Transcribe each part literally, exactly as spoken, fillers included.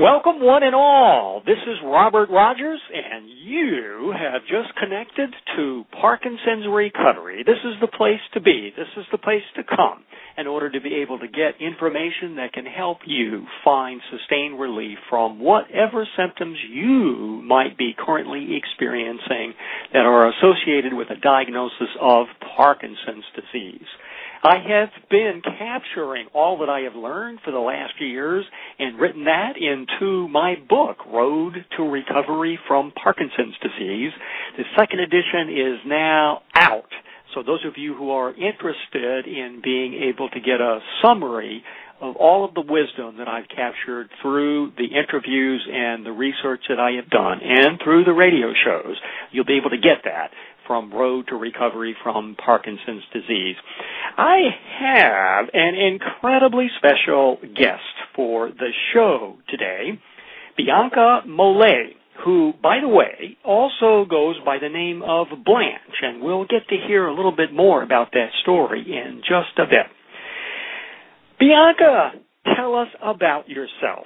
Welcome, one and all. This is Robert Rogers, and you have just connected to Parkinson's Recovery. This is the place to be. This is the place to come in order to be able to get information that can help you find sustained relief from whatever symptoms you might be currently experiencing that are associated with a diagnosis of Parkinson's disease. I have been capturing all that I have learned for the last few years and written that into my book, Road to Recovery from Parkinson's Disease. The second edition is now out. So those of you who are interested in being able to get a summary of all of the wisdom that I've captured through the interviews and the research that I have done and through the radio shows, you'll be able to get that from Road to Recovery from Parkinson's Disease. I have an incredibly special guest for the show today, Bianca Mollet, who, by the way, also goes by the name of Blanche, and we'll get to hear a little bit more about that story in just a bit. Bianca, tell us about yourself.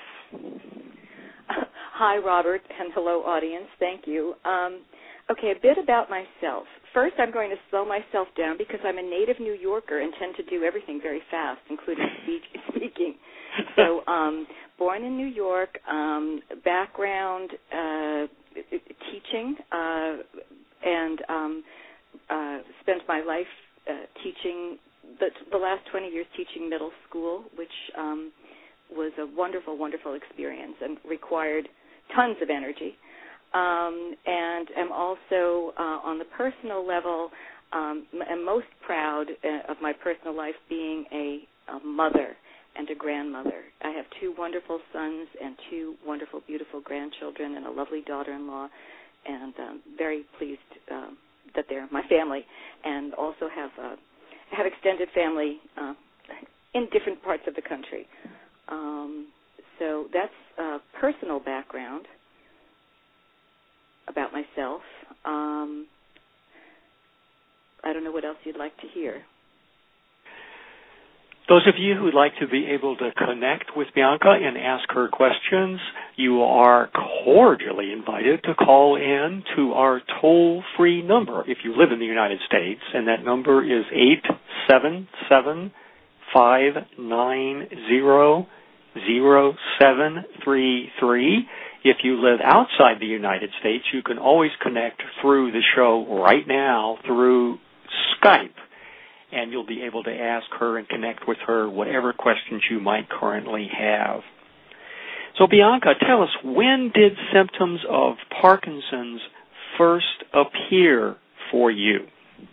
Hi, Robert, and hello, audience. Thank you. Um, okay, a bit about myself. First, I'm going to slow myself down because I'm a native New Yorker and tend to do everything very fast, including speak, speaking. So, um, born in New York, um, background uh, teaching, uh, and um, uh, spent my life uh, teaching, the, the last twenty years teaching middle school, which um, was a wonderful, wonderful experience and required tons of energy. Um, and am also, uh, on the personal level, um, am most proud uh, of my personal life being a, a mother and a grandmother. I have two wonderful sons and two wonderful, beautiful grandchildren and a lovely daughter-in-law, and um, very pleased um, that they're my family, and also have uh, have extended family uh, in different parts of the country. Um, so that's uh, personal background about myself. Um, I don't know what else you'd like to hear. Those of you who would like to be able to connect with Bianca and ask her questions, you are cordially invited to call in to our toll-free number if you live in the United States, and that number is eight seven seven, five nine zero, zero seven three three. If you live outside the United States, you can always connect through the show right now through Skype, and you'll be able to ask her and connect with her whatever questions you might currently have. So, Bianca, tell us, when did symptoms of Parkinson's first appear for you?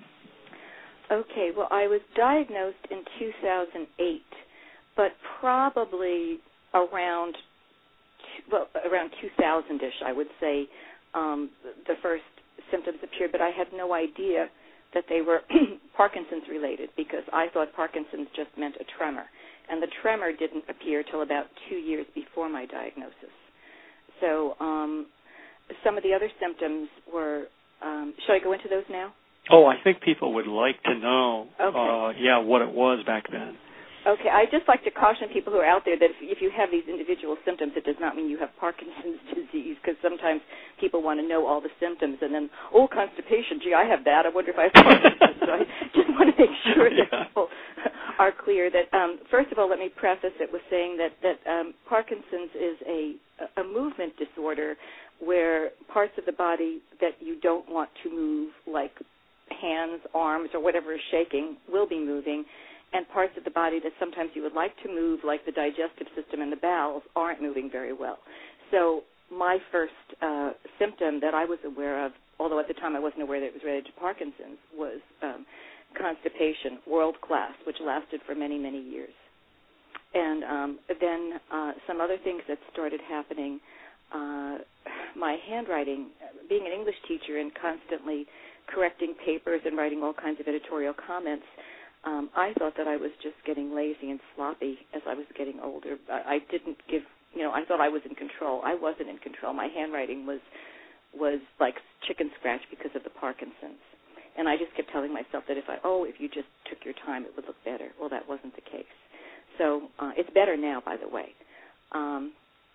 Okay, well, I was diagnosed in two thousand eight, but probably around well, around two thousand-ish, I would say, um, the first symptoms appeared, but I had no idea that they were Parkinson's related because I thought Parkinson's just meant a tremor, and the tremor didn't appear till about two years before my diagnosis. So um, some of the other symptoms were, um, should I go into those now? Oh, I think people would like to know, okay. uh, yeah, what it was back then. Okay, I'd just like to caution people who are out there that if, if you have these individual symptoms, it does not mean you have Parkinson's disease, because sometimes people want to know all the symptoms, and then, oh, constipation, gee, I have that, I wonder if I have Parkinson's. So I just want to make sure that yeah. people are clear that, um, first of all, let me preface it with saying that, that um, Parkinson's is a, a movement disorder where parts of the body that you don't want to move, like hands, arms, or whatever is shaking, will be moving, and parts of the body that sometimes you would like to move, like the digestive system and the bowels, aren't moving very well. So my first uh, symptom that I was aware of, although at the time I wasn't aware that it was related to Parkinson's, was um, constipation, world class, which lasted for many, many years. And um, then uh, some other things that started happening, uh, my handwriting, being an English teacher and constantly correcting papers and writing all kinds of editorial comments, Um, I thought that I was just getting lazy and sloppy as I was getting older. I, I didn't give, you know, I thought I was in control. I wasn't in control. My handwriting was was like chicken scratch because of the Parkinson's. And I just kept telling myself that if I, oh, if you just took your time, it would look better. Well, that wasn't the case. So uh, it's better now, by the way. Um,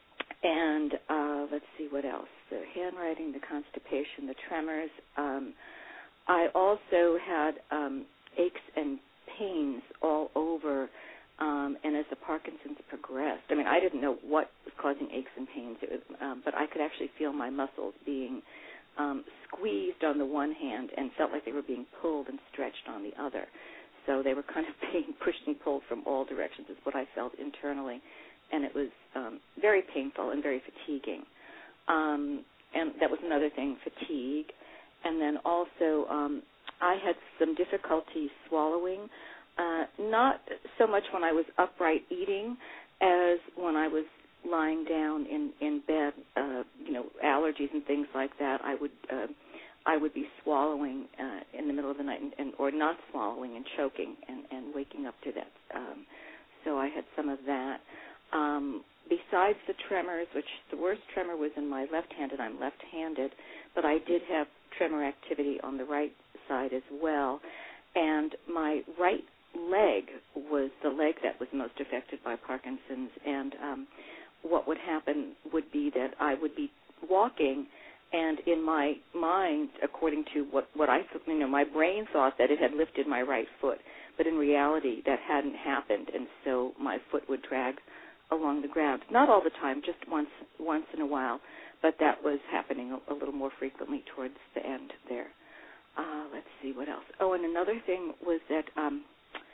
and uh, let's see what else. The handwriting, the constipation, the tremors. Um, I also had um, aches and pains all over, um, and as the Parkinson's progressed, I mean, I didn't know what was causing aches and pains, it was, um, but I could actually feel my muscles being um, squeezed on the one hand and felt like they were being pulled and stretched on the other. So they were kind of being pushed and pulled from all directions is what I felt internally, and it was um, very painful and very fatiguing. Um, and that was another thing, fatigue. And then also um, I had some difficulty swallowing, uh, not so much when I was upright eating as when I was lying down in, in bed, uh, you know, allergies and things like that. I would uh, I would be swallowing uh, in the middle of the night and, and or not swallowing and choking and, and waking up to that. Um, so I had some of that. Um, besides the tremors, which the worst tremor was in my left hand, and I'm left-handed, but I did have tremor activity on the right side as well. And my right leg was the leg that was most affected by Parkinson's. And um, what would happen would be that I would be walking, and in my mind, according to what, what I, you know, my brain thought that it had lifted my right foot, but in reality that hadn't happened, and so my foot would drag along the ground. Not all the time, just once once in a while, but that was happening a, a little more frequently towards the end there. Uh, let's see what else. Oh, and another thing was that um,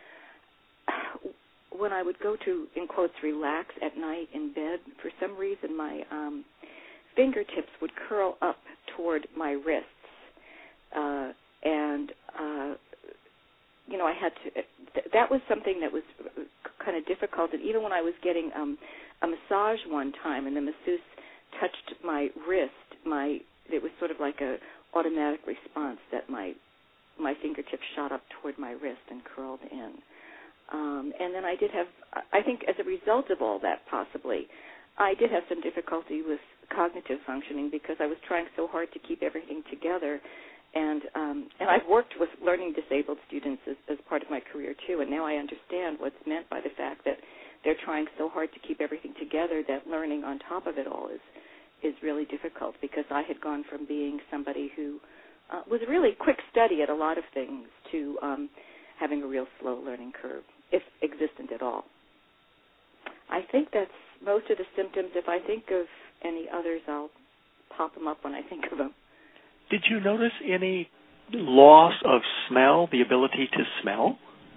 when I would go to, in quotes, relax at night in bed, for some reason my um, fingertips would curl up toward my wrists, uh, and uh, you know, I had to. Th- that was something that was kind of difficult. And even when I was getting um, a massage one time, and the masseuse touched my wrist, my it was sort of like a automatic response that my my fingertips shot up toward my wrist and curled in. Um, and then I did have, I think, as a result of all that, possibly, I did have some difficulty with cognitive functioning because I was trying so hard to keep everything together. And um, and I've worked with learning disabled students as, as part of my career, too, and now I understand what's meant by the fact that they're trying so hard to keep everything together that learning on top of it all is is really difficult, because I had gone from being somebody who uh, was a really quick study at a lot of things to um, having a real slow learning curve, if existent at all. I think that's most of the symptoms. If I think of any others, I'll pop them up when I think of them. Did you notice any loss of smell, the ability to smell?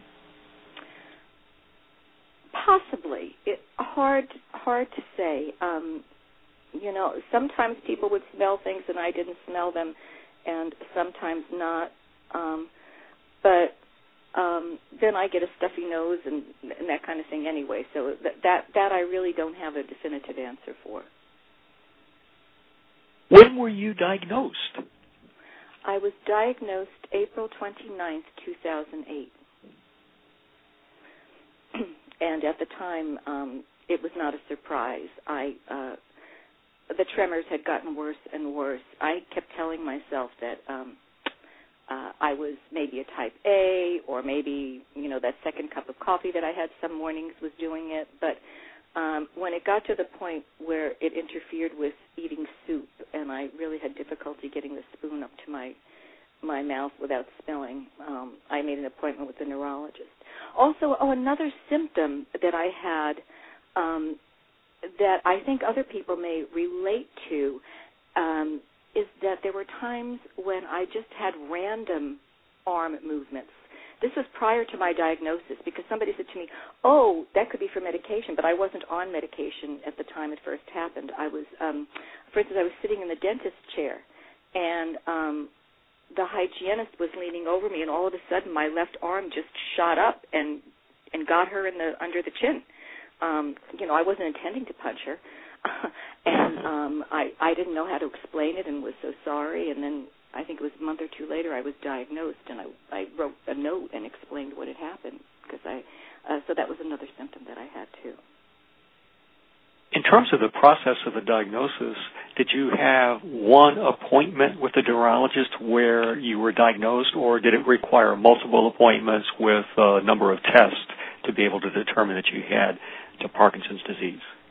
Possibly. It, hard, hard to say. Um, you know, sometimes people would smell things and I didn't smell them, and sometimes not. Um, but um, then I get a stuffy nose and, and that kind of thing anyway. So that, that that I really don't have a definitive answer for. When were you diagnosed? I was diagnosed April twenty-ninth, two thousand eight. And at the time, um, it was not a surprise. I uh, the tremors had gotten worse and worse. I kept telling myself that um, uh, I was maybe a type A, or maybe, you know, that second cup of coffee that I had some mornings was doing it. But um, when it got to the point where it interfered with eating soup, and I really had difficulty getting the spoon up to my my mouth without spilling, um, I made an appointment with the neurologist. Also, oh, another symptom that I had um, that I think other people may relate to um, is that there were times when I just had random arm movements. This was prior to my diagnosis, because somebody said to me, oh, that could be for medication, but I wasn't on medication at the time it first happened. I was, um, for instance, I was sitting in the dentist chair, and um, the hygienist was leaning over me, and all of a sudden my left arm just shot up and and got her in the under the chin. Um, you know, I wasn't intending to punch her, and um, I I didn't know how to explain it and was so sorry. And then I think it was a month or two later I was diagnosed, and I I wrote a note and explained what had happened, because I uh, so that was another symptom that I had too. In terms of the process of the diagnosis, did you have one appointment with the neurologist where you were diagnosed, or did it require multiple appointments with a number of tests to be able to determine that you had the Parkinson's disease?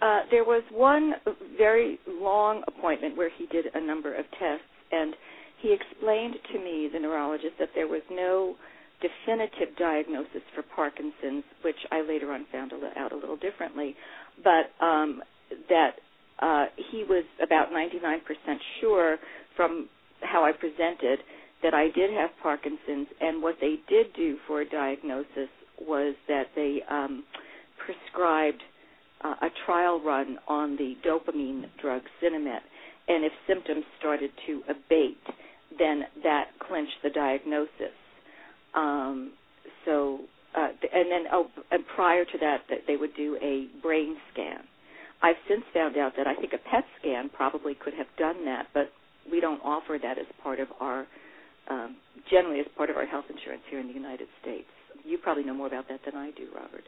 Uh, there was one very long appointment where he did a number of tests, and he explained to me, the neurologist, that there was no definitive diagnosis for Parkinson's, which I later on found out a little differently, but um, that uh, he was about ninety-nine percent sure from how I presented that I did have Parkinson's, and what they did do for a diagnosis was that they um, prescribed uh, a trial run on the dopamine drug Sinemet, and if symptoms started to abate, then that clinched the diagnosis. Um, so, uh, and then oh, and prior to that, that they would do a brain scan. I've since found out that I think a P E T scan probably could have done that, but we don't offer that as part of our, um, generally as part of our health insurance here in the United States. You probably know more about that than I do, Robert.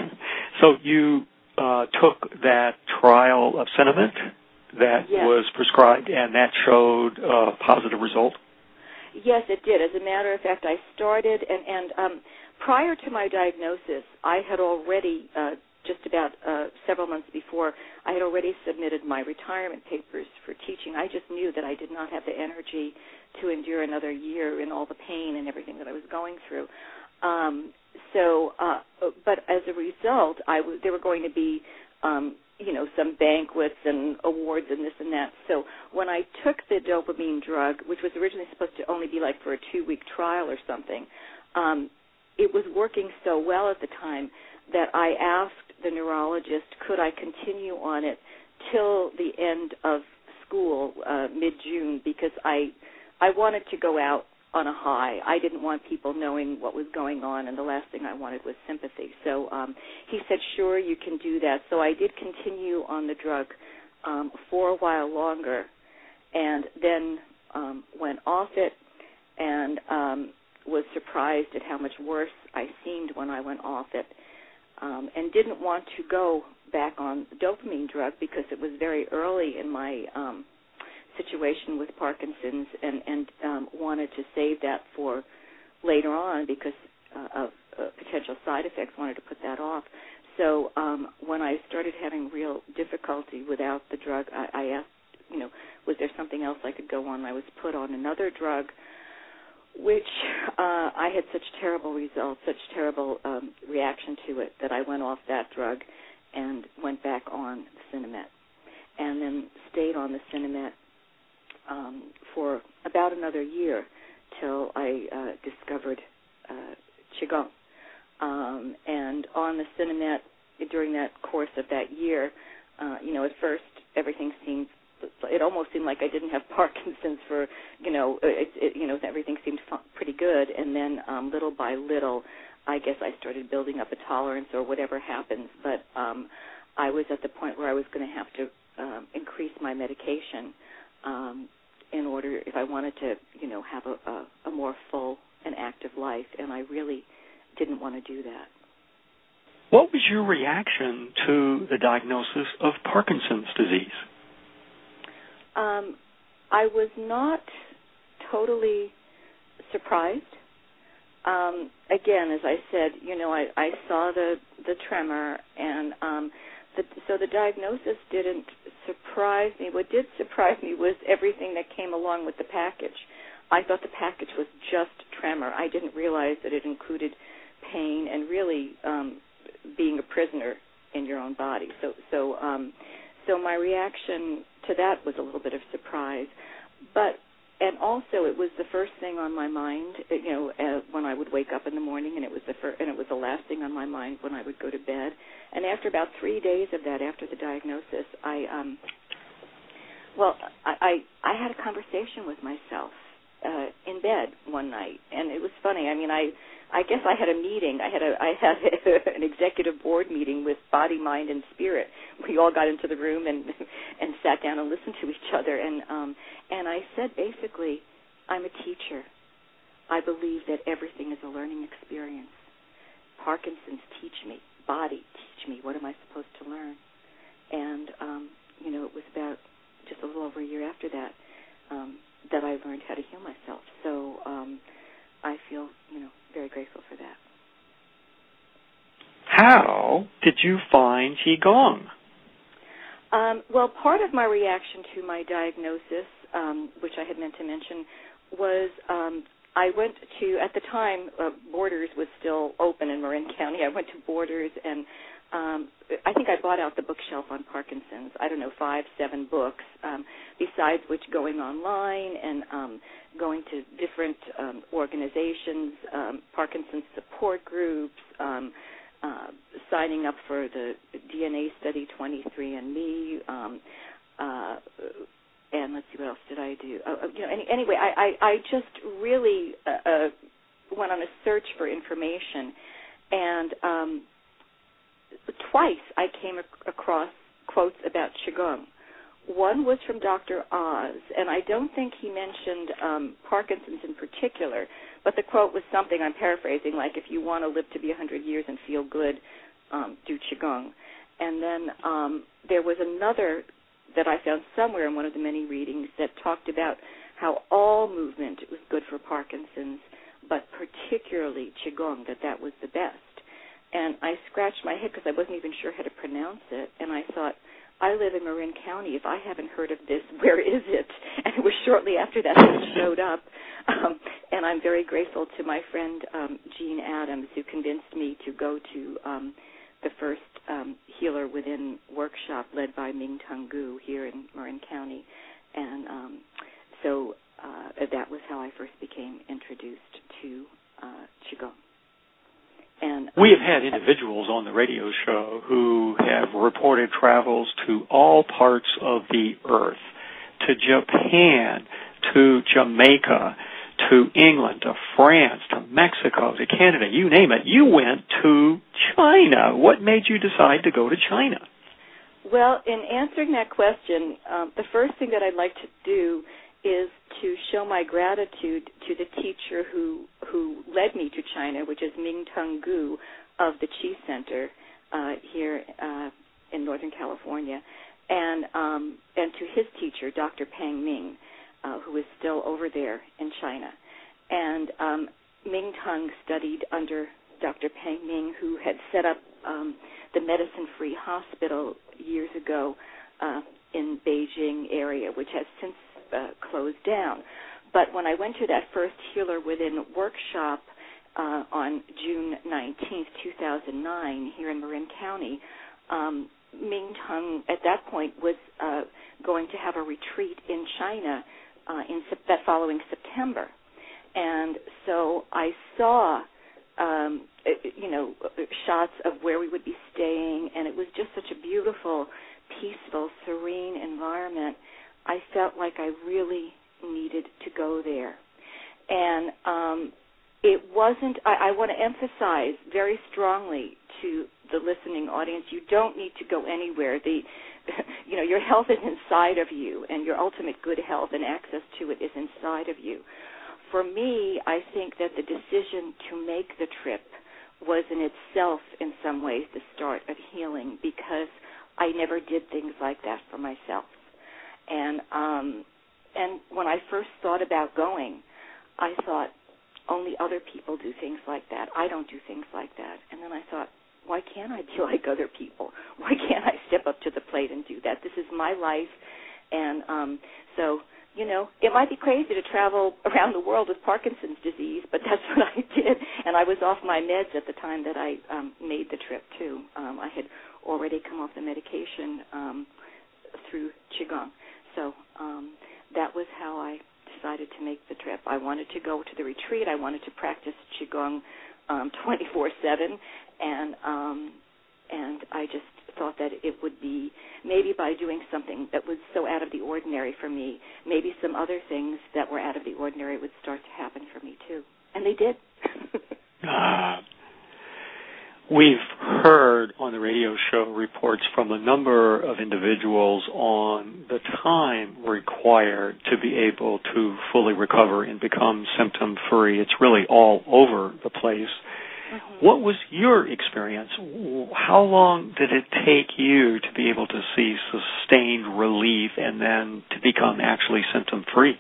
So you uh, took that trial of Sinemet that yes. was prescribed, and that showed a positive result? Yes, it did. As a matter of fact, I started, and, and um, prior to my diagnosis, I had already, uh, just about uh, several months before, I had already submitted my retirement papers for teaching. I just knew that I did not have the energy to endure another year in all the pain and everything that I was going through. Um, so, uh, but as a result, I w- there were going to be, um, you know, some banquets and awards and this and that. So when I took the dopamine drug, which was originally supposed to only be like for a two-week trial or something, um, it was working so well at the time that I asked the neurologist, could I continue on it till the end of school, uh, mid-June, because I I wanted to go out on a high. I didn't want people knowing what was going on, and the last thing I wanted was sympathy. So um, he said, sure, you can do that. So I did continue on the drug um, for a while longer, and then um, went off it, and um, was surprised at how much worse I seemed when I went off it, um, and didn't want to go back on the dopamine drug because it was very early in my um, situation with Parkinson's, and, and um, wanted to save that for later on because uh, of uh, potential side effects, wanted to put that off. So um, when I started having real difficulty without the drug, I, I asked, you know, was there something else I could go on? I was put on another drug, which uh, I had such terrible results, such terrible um, reaction to it that I went off that drug and went back on the Sinemet, and then stayed on the Sinemet Um, for about another year till I uh, discovered uh, Qigong. Um, and on the Sinemet, during that course of that year, uh, you know, at first everything seemed, it almost seemed like I didn't have Parkinson's for, you know, it, it, you know, everything seemed pretty good. And then um, little by little, I guess I started building up a tolerance or whatever happens. But um, I was at the point where I was going to have to um, increase my medication Um, in order, if I wanted to, you know, have a, a, a more full and active life, and I really didn't want to do that. What was your reaction to the diagnosis of Parkinson's disease? Um, I was not totally surprised. Um, again, as I said, you know, I, I saw the, the tremor, and um, the, so the diagnosis didn't surprise me. What did surprise me was everything that came along with the package. I thought the package was just tremor. I didn't realize that it included pain and really um, being a prisoner in your own body. So, so, um, so my reaction to that was a little bit of surprise. But and also, it was the first thing on my mind, you know, uh, when I would wake up in the morning, and it was the fir- and it was the last thing on my mind when I would go to bed. And after about three days of that, after the diagnosis, I, um, well, I, I, I had a conversation with myself uh, in bed one night, and it was funny. I mean, I, I guess I had a meeting. I had a, I had a, an executive board meeting with body, mind, and spirit. We all got into the room and and sat down and listened to each other. And um, and I said basically, I'm a teacher. I believe that everything is a learning experience. Parkinson's teach me. Body teach me. What am I supposed to learn? And um, you know, it was about just a little over a year after that um, that I learned how to heal myself. So um, I feel, you know, very grateful for that. How did you find Qigong? Um, well, part of my reaction to my diagnosis, um, which I had meant to mention, was um, I went to, at the time, uh, Borders was still open in Marin County. I went to Borders, and um, I think I bought out the bookshelf on Parkinson's, I don't know, five, seven books, um, besides which going online and um, going to different um, organizations, um, Parkinson's support groups, um, uh, signing up for the D N A study twenty-three and me, um, uh, and let's see, what else did I do? Uh, you know, any, anyway, I, I, I just really uh, uh, went on a search for information, and um, twice I came ac- across quotes about Qigong. One was from Doctor Oz, and I don't think he mentioned um, Parkinson's in particular, but the quote was something, I'm paraphrasing, like, if you want to live to be one hundred years and feel good, um, do Qigong. And then um, there was another that I found somewhere in one of the many readings that talked about how all movement was good for Parkinson's, but particularly Qigong, that that was the best. And I scratched my head because I wasn't even sure how to pronounce it, and I thought, I live in Marin County. If I haven't heard of this, where is it? And it was shortly after that that it showed up. Um, and I'm very grateful to my friend um, Jean Adams, who convinced me to go to um, the first um, Healer Within workshop led by Ming Tung Gu here in Marin County. And um, so uh, that was how I first became introduced to uh, Qigong. And, um, we have had individuals on the radio show who have reported travels to all parts of the earth, to Japan, to Jamaica, to England, to France, to Mexico, to Canada, you name it. You went to China. What made you decide to go to China? Well, in answering that question, um, the first thing that I'd like to do is to show my gratitude to the teacher who who led me to China, which is Ming Tung Gu of the Qi Center uh, here uh, in Northern California, and um, and to his teacher, Doctor Peng Ming, uh, who is still over there in China. And um, Ming Tung studied under Doctor Peng Ming, who had set up um, the Medicine Free Hospital years ago uh, in Beijing area, which has since Uh, closed down. But when I went to that first Healer Within workshop uh, on June nineteenth, two thousand nine, here in Marin County, um, Ming Tung at that point was uh, going to have a retreat in China uh, in sep- that following September. And so I saw, um, you know, shots of where we would be staying, and it was just such a beautiful, peaceful, serene environment. I felt like I really needed to go there. And um, it wasn't, I, I want to emphasize very strongly to the listening audience, you don't need to go anywhere. The, you know, your health is inside of you, and your ultimate good health and access to it is inside of you. For me, I think that the decision to make the trip was in itself, in some ways, the start of healing, because I never did things like that for myself. And um, and when I first thought about going, I thought, only other people do things like that. I don't do things like that. And then I thought, why can't I be like other people? Why can't I step up to the plate and do that? This is my life. And um, so, you know, it might be crazy to travel around the world with Parkinson's disease, but that's what I did. And I was off my meds at the time that I um, made the trip, too. Um, I had already come off the medication um, through Qigong. So um, that was how I decided to make the trip. I wanted to go to the retreat. I wanted to practice Qigong um, twenty-four seven, and um, and I just thought that it would be, maybe by doing something that was so out of the ordinary for me, maybe some other things that were out of the ordinary would start to happen for me too. And they did. uh, we've heard on the radio show reports from a number of individuals on the time required to be able to fully recover and become symptom-free. It's really all over the place. Mm-hmm. What was your experience? How long did it take you to be able to see sustained relief and then to become actually symptom-free?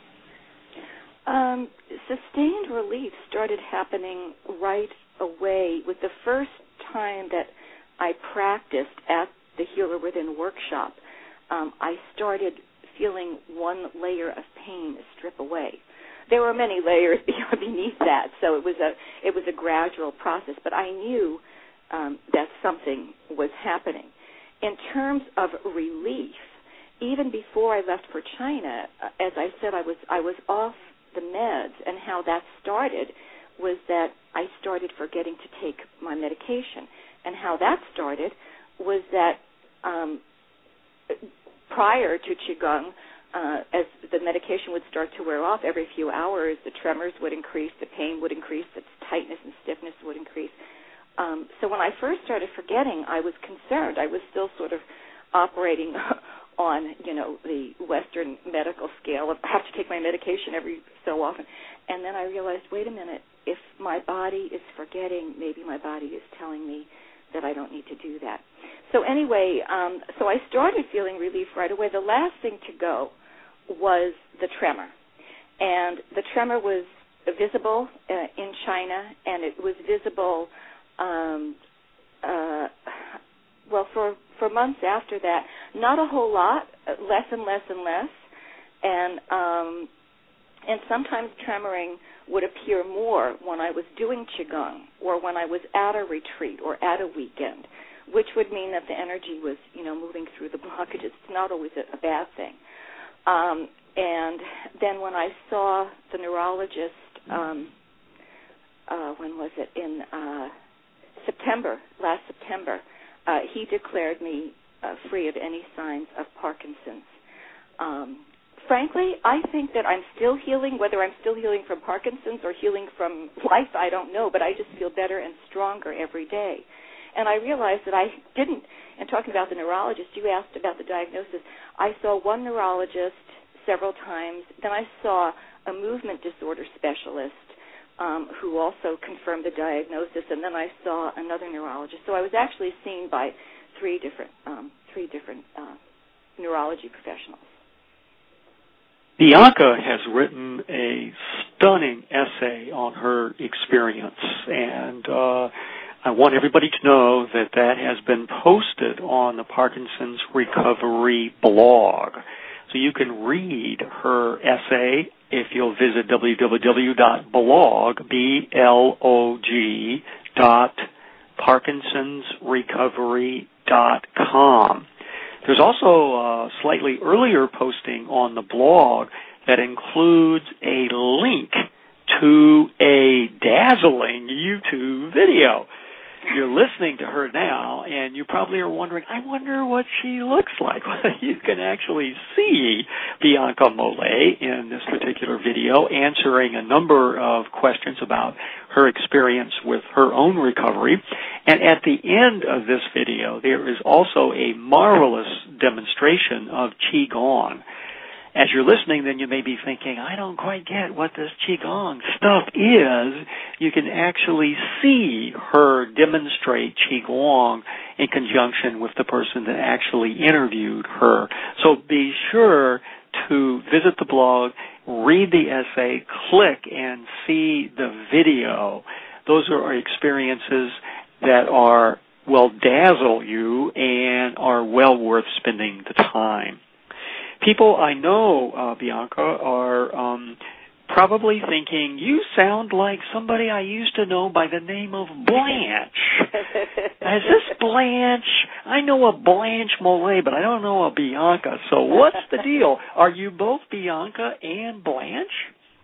Um, sustained relief started happening right away with the first time that I practiced at the Healer Within workshop. um, I started feeling one layer of pain strip away. There were many layers beneath that, so it was a it was a gradual process. But I knew um, that something was happening. In terms of relief, even before I left for China, as I said, I was I was off the meds, and how that started was that I started forgetting to take my medication, and how that started was that um, prior to Qigong, uh, as the medication would start to wear off every few hours, the tremors would increase, the pain would increase, the tightness and stiffness would increase. Um, so when I first started forgetting, I was concerned. I was still sort of operating on, you know, the Western medical scale of I have to take my medication every so often. And then I realized, wait a minute, if my body is forgetting, maybe my body is telling me that I don't need to do that. So anyway, um, so I started feeling relief right away. The last thing to go was the tremor. And the tremor was visible uh, in China, and it was visible, um, uh, well, for, for months after that. Not a whole lot, less and less and less. And um, and sometimes tremoring would appear more when I was doing Qigong or when I was at a retreat or at a weekend, which would mean that the energy was, you know, moving through the blockages. It's not always a, a bad thing. Um, and then when I saw the neurologist, um, uh, when was it, in uh, September, last September, uh, he declared me uh, free of any signs of Parkinson's. Um, frankly, I think that I'm still healing. Whether I'm still healing from Parkinson's or healing from life, I don't know, but I just feel better and stronger every day. And I realized that I didn't, and talking about the neurologist, you asked about the diagnosis. I saw one neurologist several times. Then I saw a movement disorder specialist um, who also confirmed the diagnosis, and then I saw another neurologist. So I was actually seen by three different, um, three different uh, neurology professionals. Bianca has written a stunning essay on her experience, and uh, I want everybody to know that that has been posted on the Parkinson's Recovery blog. So you can read her essay if you'll visit w w w dot blog, B L O G, dot parkinsons recovery dot com. There's also a slightly earlier posting on the blog that includes a link to a dazzling YouTube video. You're listening to her now, and you probably are wondering, I wonder what she looks like. Well, you can actually see Bianca Mollet in this particular video answering a number of questions about her experience with her own recovery. And at the end of this video, there is also a marvelous demonstration of Qigong. As you're listening, then you may be thinking, I don't quite get what this Qigong stuff is. You can actually see her demonstrate Qigong in conjunction with the person that actually interviewed her. So be sure to visit the blog, read the essay, click and see the video. Those are experiences that are will dazzle you and are well worth spending the time. People I know, uh, Bianca, are um, probably thinking, you sound like somebody I used to know by the name of Blanche. Is this Blanche? I know a Blanche Mollet, but I don't know a Bianca. So what's the deal? Are you both Bianca and Blanche?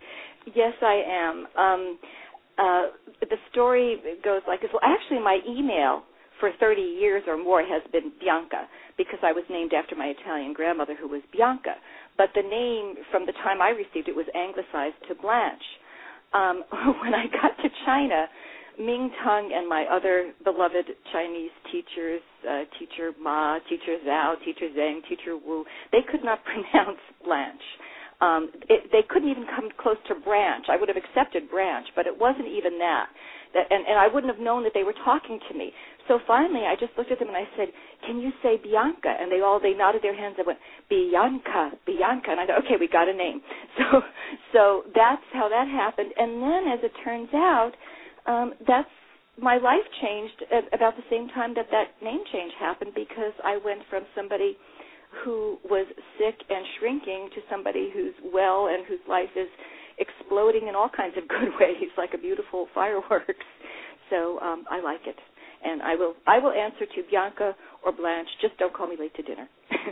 Yes, I am. Um, uh, the story goes like this. Well, actually, my email for thirty years or more has been Bianca, because I was named after my Italian grandmother, who was Bianca. But the name, from the time I received it, was anglicized to Blanche. Um, when I got to China, Ming Tung and my other beloved Chinese teachers, uh, Teacher Ma, Teacher Zhao, Teacher Zheng, Teacher Wu, they could not pronounce Blanche. Um, it, they couldn't even come close to Branch. I would have accepted Branch, but it wasn't even that. that and, and I wouldn't have known that they were talking to me. So finally, I just looked at them and I said, can you say Bianca? And they all, they nodded their heads and went, Bianca, Bianca. And I thought, okay, we got a name. So so that's how that happened. And then, as it turns out, um, that's, my life changed at about the same time that that name change happened, because I went from somebody who was sick and shrinking to somebody who's well and whose life is exploding in all kinds of good ways, like a beautiful fireworks. So um, I like it. And I will I will answer to Bianca or Blanche. Just don't call me late to dinner.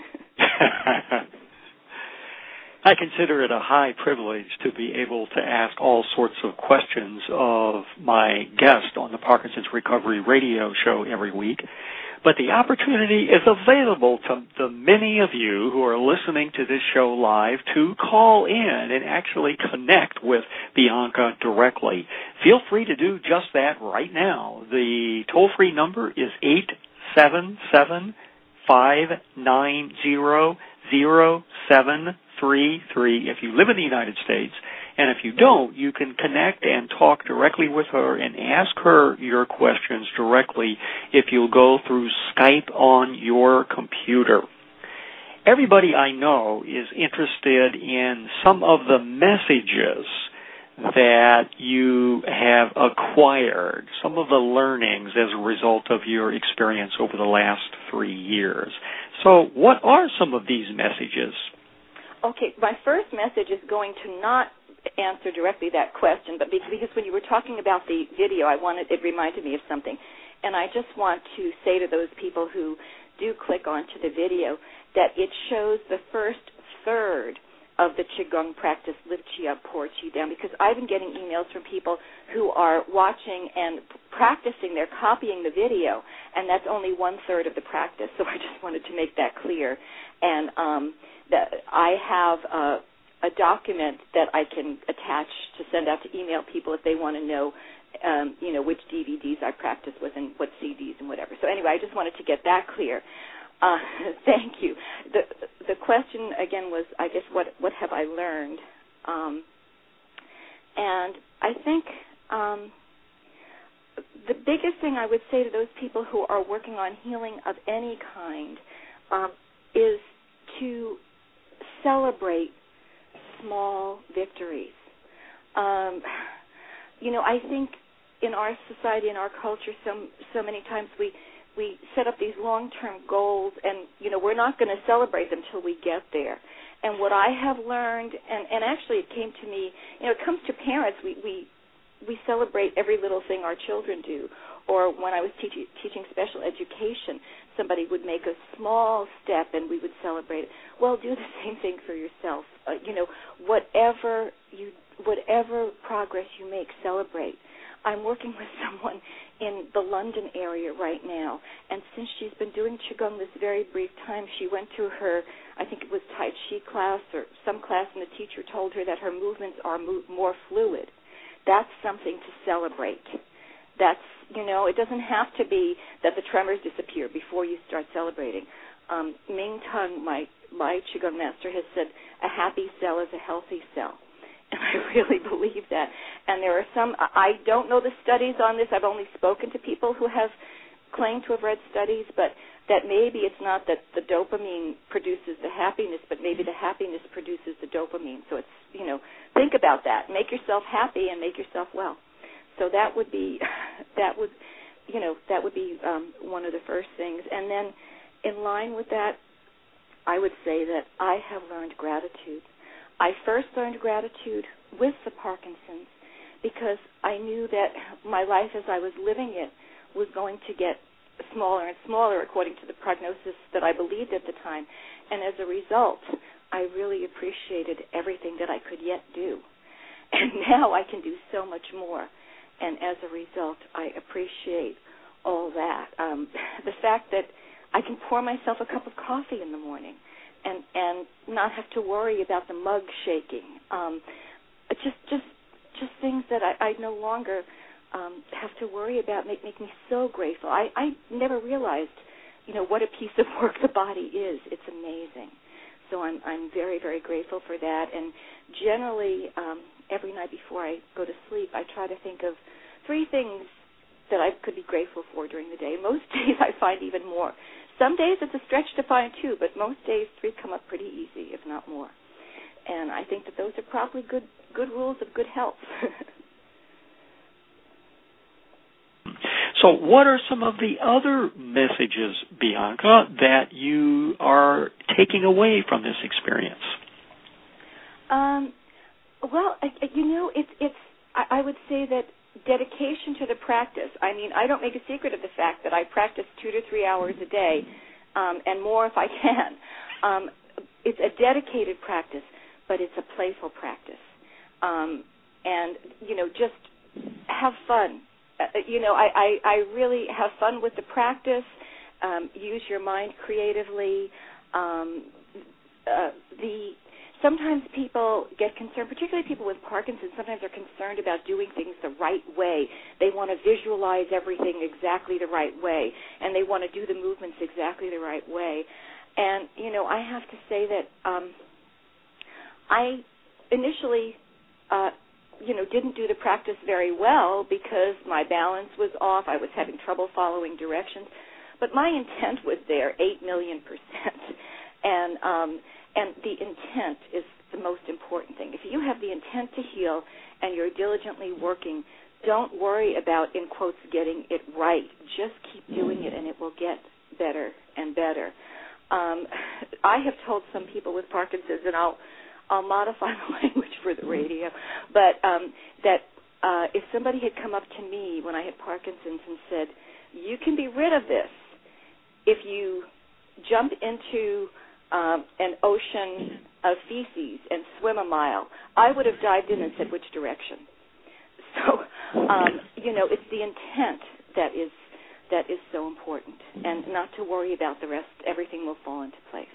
I consider it a high privilege to be able to ask all sorts of questions of my guest on the Parkinson's Recovery Radio Show every week. But the opportunity is available to the many of you who are listening to this show live to call in and actually connect with Bianca directly. Feel free to do just that right now. The toll-free number is eight seven seven, five nine zero, zero seven three three if you live in the United States. And if you don't, you can connect and talk directly with her and ask her your questions directly if you'll go through Skype on your computer. Everybody I know is interested in some of the messages that you have acquired, some of the learnings as a result of your experience over the last three years. So what are some of these messages? Okay, my first message is going to not answer directly that question, but because when you were talking about the video, I wanted it reminded me of something, and I just want to say to those people who do click onto the video that it shows the first third of the Qigong practice, lift you up, pour you down, because I've been getting emails from people who are watching and practicing, they're copying the video, and that's only one third of the practice, so I just wanted to make that clear. And um, that I have a a document that I can attach to send out to email people if they want to know, um, you know, which D V Ds I practice with and what C Ds and whatever. So anyway, I just wanted to get that clear. Uh, thank you. The the question, again, was, I guess, what, what have I learned? Um, and I think um, the biggest thing I would say to those people who are working on healing of any kind um, is to celebrate small victories. Um, you know, I think in our society, in our culture, so, so many times we, we set up these long-term goals, and, you know, we're not going to celebrate them till we get there. And what I have learned, and, and actually it came to me, you know, it comes to parents, we, we, we celebrate every little thing our children do. Or when I was teach, teaching special education, somebody would make a small step and we would celebrate it. Well, do the same thing for yourself. Uh, you know, whatever you, whatever progress you make, celebrate. I'm working with someone in the London area right now, and since she's been doing Qigong this very brief time, she went to her, I think it was Tai Chi class or some class, and the teacher told her that her movements are mo- more fluid. That's something to celebrate. That's, you know, it doesn't have to be that the tremors disappear before you start celebrating. Um, Ming Tung, my, my Qigong master, has said a happy cell is a healthy cell. And I really believe that. And there are some, I don't know the studies on this. I've only spoken to people who have claimed to have read studies, but that maybe it's not that the dopamine produces the happiness, but maybe the happiness produces the dopamine. So it's, you know, think about that. Make yourself happy and make yourself well. So that would be, that would, you know, that would be um, one of the first things. And then in line with that, I would say that I have learned gratitude. I first learned gratitude with the Parkinson's because I knew that my life as I was living it was going to get smaller and smaller according to the prognosis that I believed at the time. And as a result, I really appreciated everything that I could yet do. And now I can do so much more. And as a result, I appreciate all that. Um, the fact that I can pour myself a cup of coffee in the morning and, and not have to worry about the mug shaking. Um, just just just things that I, I no longer um, have to worry about make, make me so grateful. I, I never realized, you know, what a piece of work the body is. It's amazing. So I'm I'm very, very grateful for that. And generally, um, every night before I go to sleep, I try to think of three things that I could be grateful for during the day. Most days I find even more. Some days it's a stretch to find two, but most days three come up pretty easy, if not more. And I think that those are probably good good rules of good health. So So what are some of the other messages, Bianca, that you are taking away from this experience? Um, well, I, you know, it's, it's, I, I would say that dedication to the practice. I mean, I don't make a secret of the fact that I practice two to three hours a day, um, and more if I can. Um, it's a dedicated practice, but it's a playful practice. Um, and, you know, just have fun. Uh, you know, I, I, I really have fun with the practice. Um, use your mind creatively. Um, uh, the sometimes people get concerned, particularly people with Parkinson's. Sometimes are concerned about doing things the right way. They want to visualize everything exactly the right way, and they want to do the movements exactly the right way. And you know, I have to say that um, I initially. Uh, you know, didn't do the practice very well because my balance was off. I was having trouble following directions. But my intent was there, eight million percent. And um, and the intent is the most important thing. If you have the intent to heal and you're diligently working, don't worry about, in quotes, getting it right. Just keep doing it and it will get better and better. Um, I have told some people with Parkinson's, and I'll I'll modify the language for the radio, but um, that uh, if somebody had come up to me when I had Parkinson's and said, you can be rid of this if you jump into um, an ocean of feces and swim a mile, I would have dived in and said, which direction? So, um, you know, it's the intent that is that is so important, and not to worry about the rest. Everything will fall into place.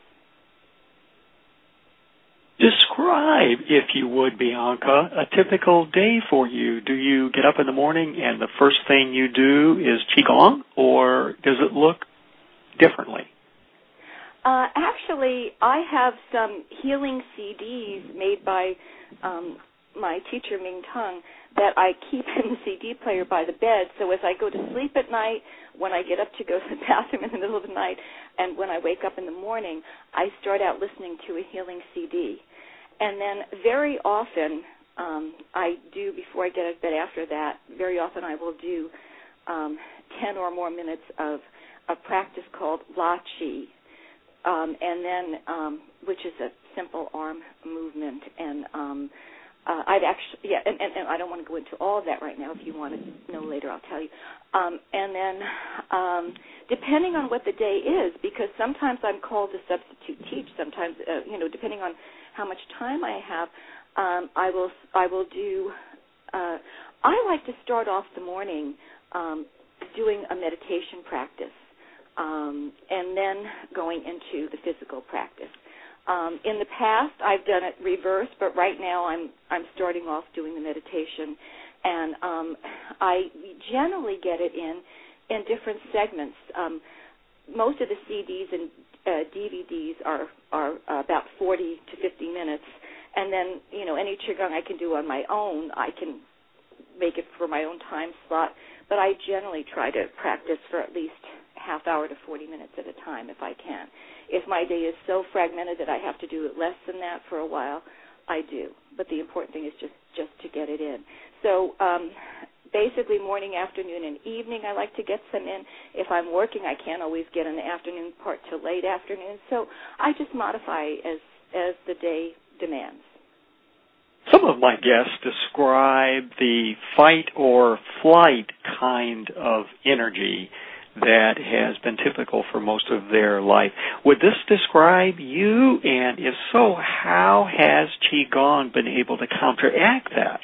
Describe, if you would, Bianca, a typical day for you. Do you get up in the morning and the first thing you do is Qigong, or does it look differently? Uh, actually, I have some healing C Ds made by um, my teacher, Ming Tung, that I keep in the C D player by the bed. So as I go to sleep at night, when I get up to go to the bathroom in the middle of the night, and when I wake up in the morning, I start out listening to a healing C D. And then very often, um, I do, before I get out of bed after that, very often I will do um, ten or more minutes of a practice called La Chi, um, and then, um, which is a simple arm movement. And um, uh, I'd actually, yeah, and, and, and I don't want to go into all of that right now. If you want to know later, I'll tell you. Um, and then, um, depending on what the day is, because sometimes I'm called to substitute teach. Sometimes, uh, you know, depending on how much time I have, um, I will I will do. Uh, I like to start off the morning um, doing a meditation practice, um, and then going into the physical practice. Um, in the past, I've done it reverse, but right now I'm I'm starting off doing the meditation, and um, I generally get it in in different segments. Um, most of the C Ds and uh, D V Ds are are uh, about forty to fifty minutes, and then you know any Qigong I can do on my own, I can make it for my own time slot. But I generally try to practice for at least half hour to forty minutes at a time if I can. If my day is so fragmented that I have to do it less than that for a while, I do. But the important thing is just, just to get it in. So um, basically morning, afternoon, and evening I like to get some in. If I'm working, I can't always get in the afternoon part till late afternoon. So I just modify as as the day demands. Some of my guests describe the fight or flight kind of energy that has been typical for most of their life. Would this describe you? And if so, how has Qigong been able to counteract that?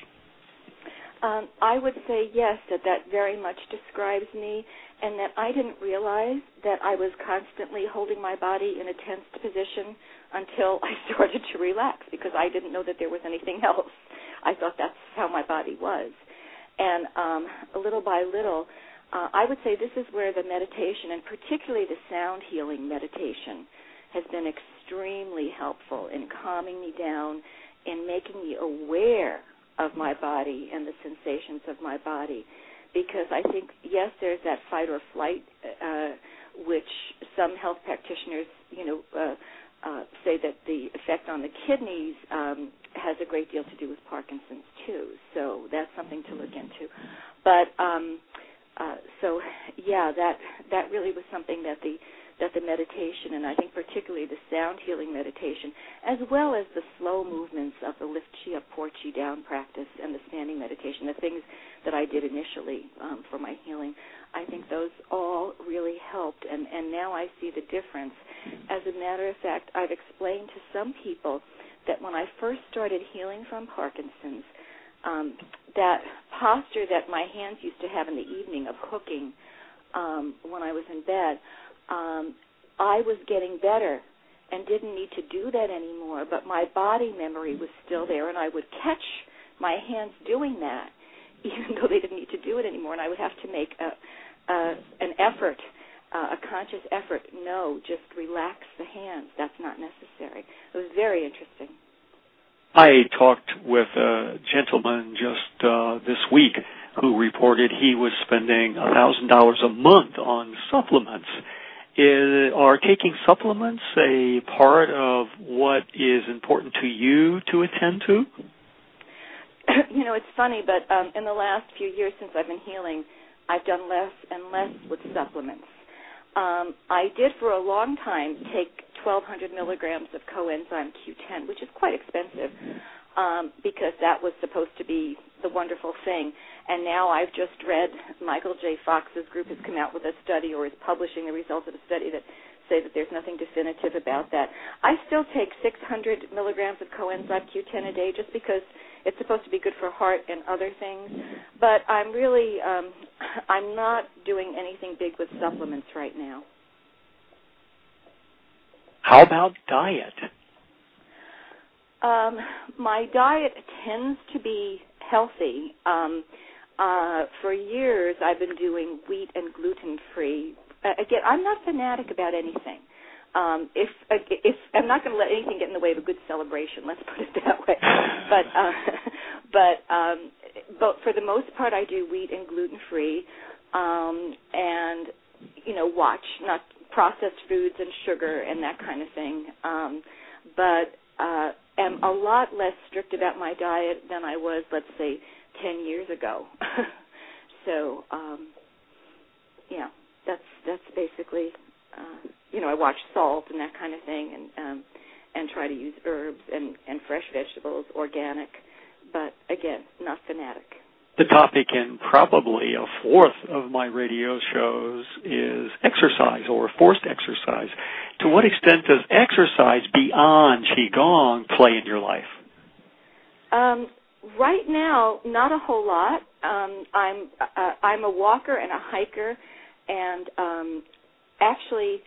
Um, I would say yes, that that very much describes me, and that I didn't realize that I was constantly holding my body in a tensed position until I started to relax, because I didn't know that there was anything else. I thought that's how my body was. And um, little by little, Uh, I would say this is where the meditation, and particularly the sound healing meditation, has been extremely helpful in calming me down, in making me aware of my body and the sensations of my body. Because I think, yes, there's that fight or flight, uh, which some health practitioners, you know, uh, uh, say that the effect on the kidneys um, has a great deal to do with Parkinson's, too. So that's something to look into. But um Uh, so yeah, that that really was something that the that the meditation, and I think particularly the sound healing meditation, as well as the slow movements of the lift chi up, pour chi down practice and the standing meditation, the things that I did initially um, for my healing, I think those all really helped, and, and now I see the difference. As a matter of fact, I've explained to some people that when I first started healing from Parkinson's, um, that posture that my hands used to have in the evening of hooking um, when I was in bed, Um, I was getting better and didn't need to do that anymore, but my body memory was still there, and I would catch my hands doing that, even though they didn't need to do it anymore, and I would have to make a, a, an effort, uh, a conscious effort. No, just relax the hands. That's not necessary. It was very interesting. I talked with a gentleman just uh, this week who reported he was spending one thousand dollars a month on supplements. Is, are taking supplements a part of what is important to you to attend to? You know, it's funny, but um, in the last few years since I've been healing, I've done less and less with supplements. Um, I did for a long time take twelve hundred milligrams of coenzyme Q ten, which is quite expensive, um, because that was supposed to be the wonderful thing. And now I've just read Michael J. Fox's group has come out with a study, or is publishing the results of a study that say that there's nothing definitive about that. I still take six hundred milligrams of coenzyme Q ten a day just because it's supposed to be good for heart and other things. But I'm really, um, I'm not doing anything big with supplements right now. How about diet? Um, my diet tends to be healthy. Um, uh, for years, I've been doing wheat and gluten-free. Uh, again, I'm not fanatic about anything. Um, if uh, if I'm not going to let anything get in the way of a good celebration, let's put it that way. But uh, but um, but for the most part, I do wheat and gluten-free, um, and you know, watch not processed foods and sugar and that kind of thing. Um, but uh, am a lot less strict about my diet than I was, let's say, ten years ago. So, um, yeah, that's that's basically, uh, you know, I watch salt and that kind of thing, and um, and try to use herbs and, and fresh vegetables, organic, but again, not fanatic. The topic in probably a fourth of my radio shows is exercise or forced exercise. To what extent does exercise beyond Qigong play in your life? Um, right now, not a whole lot. Um, I'm uh, I'm a walker and a hiker, and um, actually,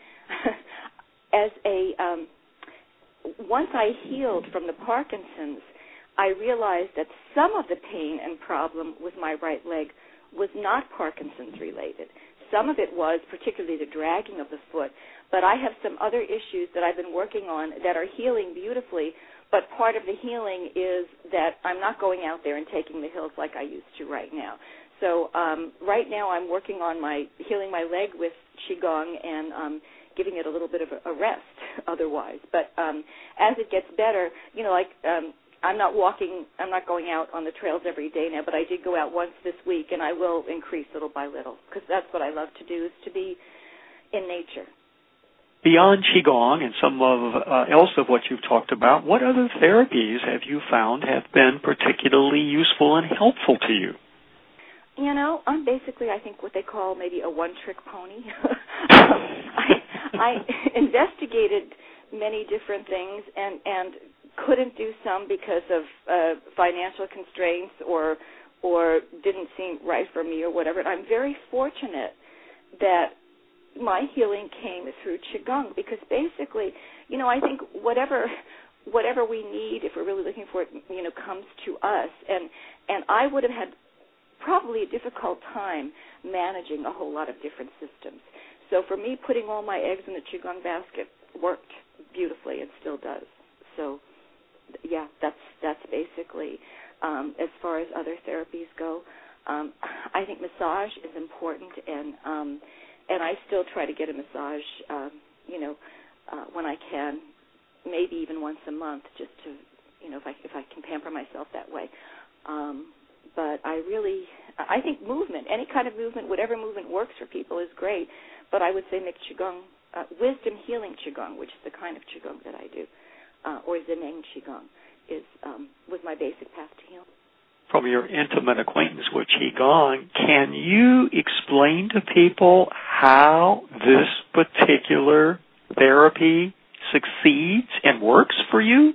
as a um, once I healed from the Parkinson's, I realized that some of the pain and problem with my right leg was not Parkinson's related. Some of it was particularly the dragging of the foot, but I have some other issues that I've been working on that are healing beautifully, but part of the healing is that I'm not going out there and taking the hills like I used to right now. So um, right now I'm working on my healing my leg with Qigong and um, giving it a little bit of a, a rest otherwise. But um, as it gets better, you know, like um, I'm not walking, I'm not going out on the trails every day now, but I did go out once this week, and I will increase little by little, because that's what I love to do, is to be in nature. Beyond Qigong and some of uh, else of what you've talked about, what other therapies have you found have been particularly useful and helpful to you? You know, I'm basically, I think, what they call maybe a one-trick pony. I, I investigated many different things and, and couldn't do some because of uh, financial constraints or or didn't seem right for me or whatever. And I'm very fortunate that my healing came through Qigong, because basically, you know, I think whatever whatever we need, if we're really looking for it, you know, comes to us. And and I would have had probably a difficult time managing a whole lot of different systems. So for me, putting all my eggs in the Qigong basket worked beautifully and still does. So yeah, that's that's basically um, as far as other therapies go. Um, I think massage is important, and um, and I still try to get a massage, um, you know, uh, when I can, maybe even once a month, just to, you know, if I if I can pamper myself that way. Um, but I really I think movement, any kind of movement, whatever movement works for people is great. But I would say make Qigong, uh, wisdom healing Qigong, which is the kind of Qigong that I do, uh, or Zeneng Qigong, is um, was my basic path to healing. From your intimate acquaintance with Qigong, can you explain to people how this particular therapy succeeds and works for you?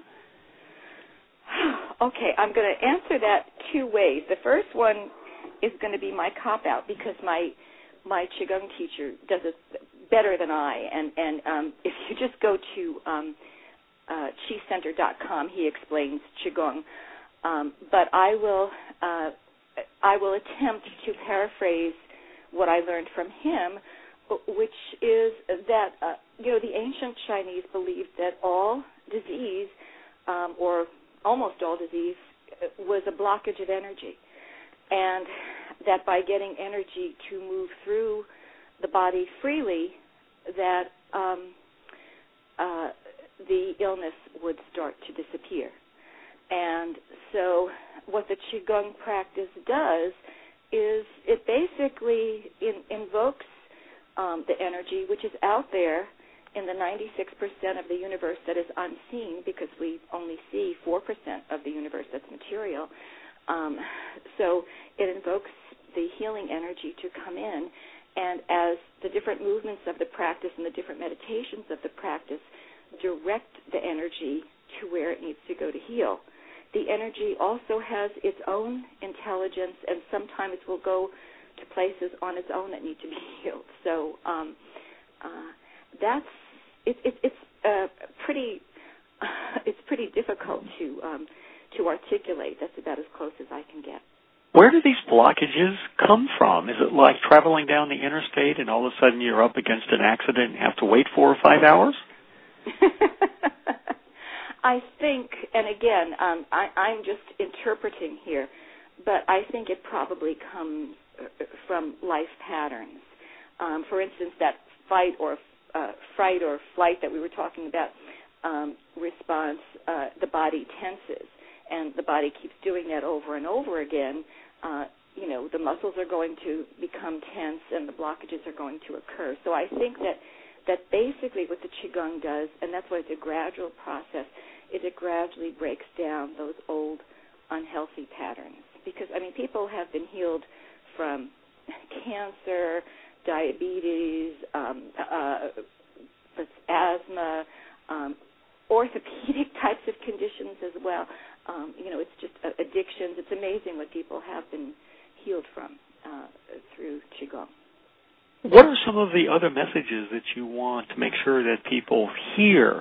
Okay, I'm going to answer that two ways. The first one is going to be my cop-out because my my Qigong teacher does it better than I. And, and um, if you just go to um, uh, chi center dot com, he explains Qigong. Um, but I will uh, I will attempt to paraphrase what I learned from him, which is that uh, you know the ancient Chinese believed that all disease, um, or almost all disease, was a blockage of energy, and that by getting energy to move through the body freely, that um, uh, the illness would start to disappear. And so what the Qigong practice does is it basically in, invokes um, the energy which is out there in the ninety-six percent of the universe that is unseen, because we only see four percent of the universe that's material. Um, so it invokes the healing energy to come in, and as the different movements of the practice and the different meditations of the practice direct the energy to where it needs to go to heal. The energy also has its own intelligence, and sometimes will go to places on its own that need to be healed. So um, uh, that's it, it, it's uh, pretty uh, it's pretty difficult to um, to articulate. That's about as close as I can get. Where do these blockages come from? Is it like traveling down the interstate and all of a sudden you're up against an accident and have to wait four or five hours? I think, and again, um, I, I'm just interpreting here, but I think it probably comes from life patterns. Um, for instance, that fight or uh, fright or flight that we were talking about um, response, uh, the body tenses, and the body keeps doing that over and over again. Uh, you know, the muscles are going to become tense and the blockages are going to occur. So I think that that basically what the Qigong does, and that's why it's a gradual process, is it gradually breaks down those old unhealthy patterns. Because, I mean, people have been healed from cancer, diabetes, um, uh, asthma, um, orthopedic types of conditions as well. Um, you know, it's just uh, addictions. It's amazing what people have been healed from uh, through Qigong. What are some of the other messages that you want to make sure that people hear?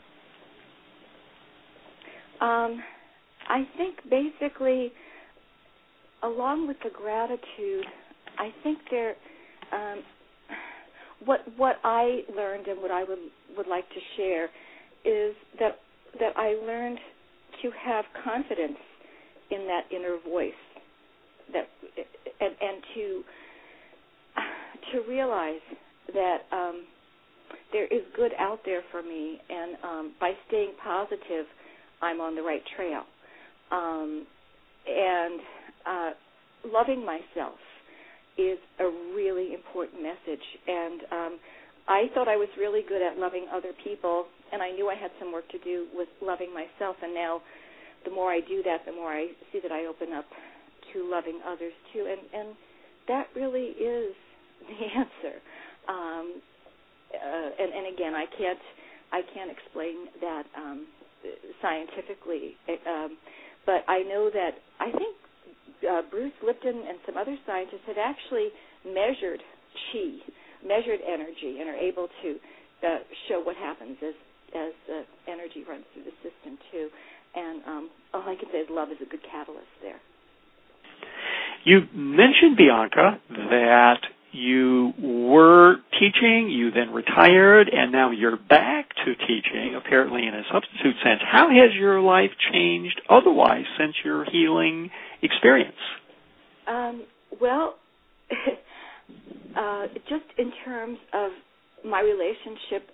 Um, I think basically, along with the gratitude, I think there, um, what what I learned and what I would would like to share is that that I learned to have confidence in that inner voice, that and and to to realize that um, there is good out there for me, and um, by staying positive, I'm on the right trail. Um, and uh, loving myself is a really important message. And um, I thought I was really good at loving other people, and I knew I had some work to do with loving myself. And now the more I do that, the more I see that I open up to loving others too. And, and that really is the answer. Um, uh, and, and again, I can't I can't explain that um, scientifically, um, but I know that I think uh, Bruce Lipton and some other scientists had actually measured chi, measured energy, and are able to uh, show what happens as as uh, energy runs through the system too. And um, all I can say is love is a good catalyst there. You mentioned, Bianca, that you were teaching, you then retired, and now you're back to teaching, apparently in a substitute sense. How has your life changed otherwise since your healing experience? Um, well, uh, just in terms of my relationship with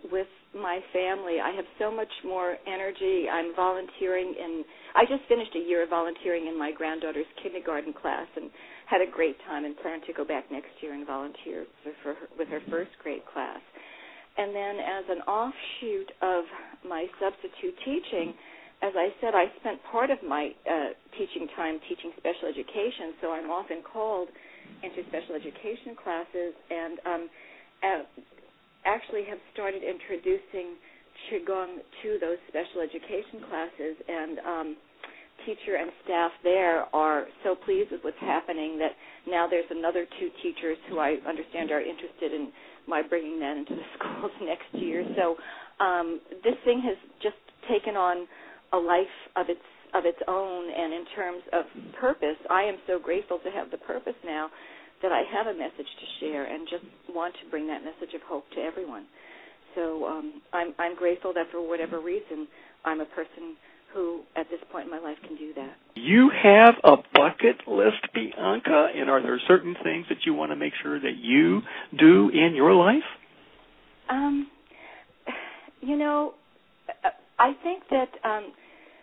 my family. I have so much more energy. I'm volunteering in, I just finished a year of volunteering in my granddaughter's kindergarten class and had a great time and plan to go back next year and volunteer for, for her, with her first grade class. And then as an offshoot of my substitute teaching, as I said, I spent part of my uh, teaching time teaching special education, so I'm often called into special education classes and um, uh, actually have started introducing Qigong to those special education classes, and um, teacher and staff there are so pleased with what's happening that now there's another two teachers who I understand are interested in my bringing that into the schools next year. So um, this thing has just taken on a life of its of its own, and in terms of purpose, I am so grateful to have the purpose now that I have a message to share and just want to bring that message of hope to everyone. So um, I'm, I'm grateful that for whatever reason I'm a person who at this point in my life can do that. You have a bucket list, Bianca, and are there certain things that you want to make sure that you do in your life? Um, you know, I think that um,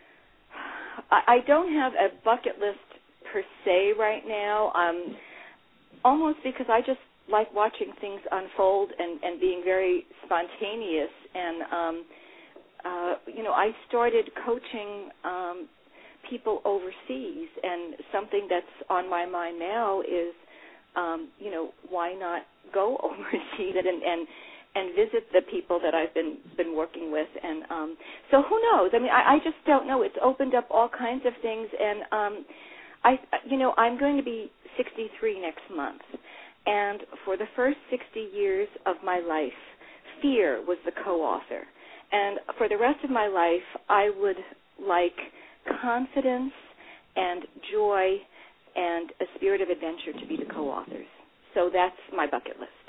I don't have a bucket list per se right now, um, almost because I just like watching things unfold and, and being very spontaneous. And, um, uh, you know, I started coaching um, people overseas, and something that's on my mind now is, um, you know, why not go overseas and, and and visit the people that I've been been working with. And um, so who knows? I mean, I, I just don't know. It's opened up all kinds of things. And, um, I, you know, I'm going to be sixty-three next month. And for the first sixty years of my life, fear was the co-author. And for the rest of my life, I would like confidence and joy and a spirit of adventure to be the co-authors. So that's my bucket list.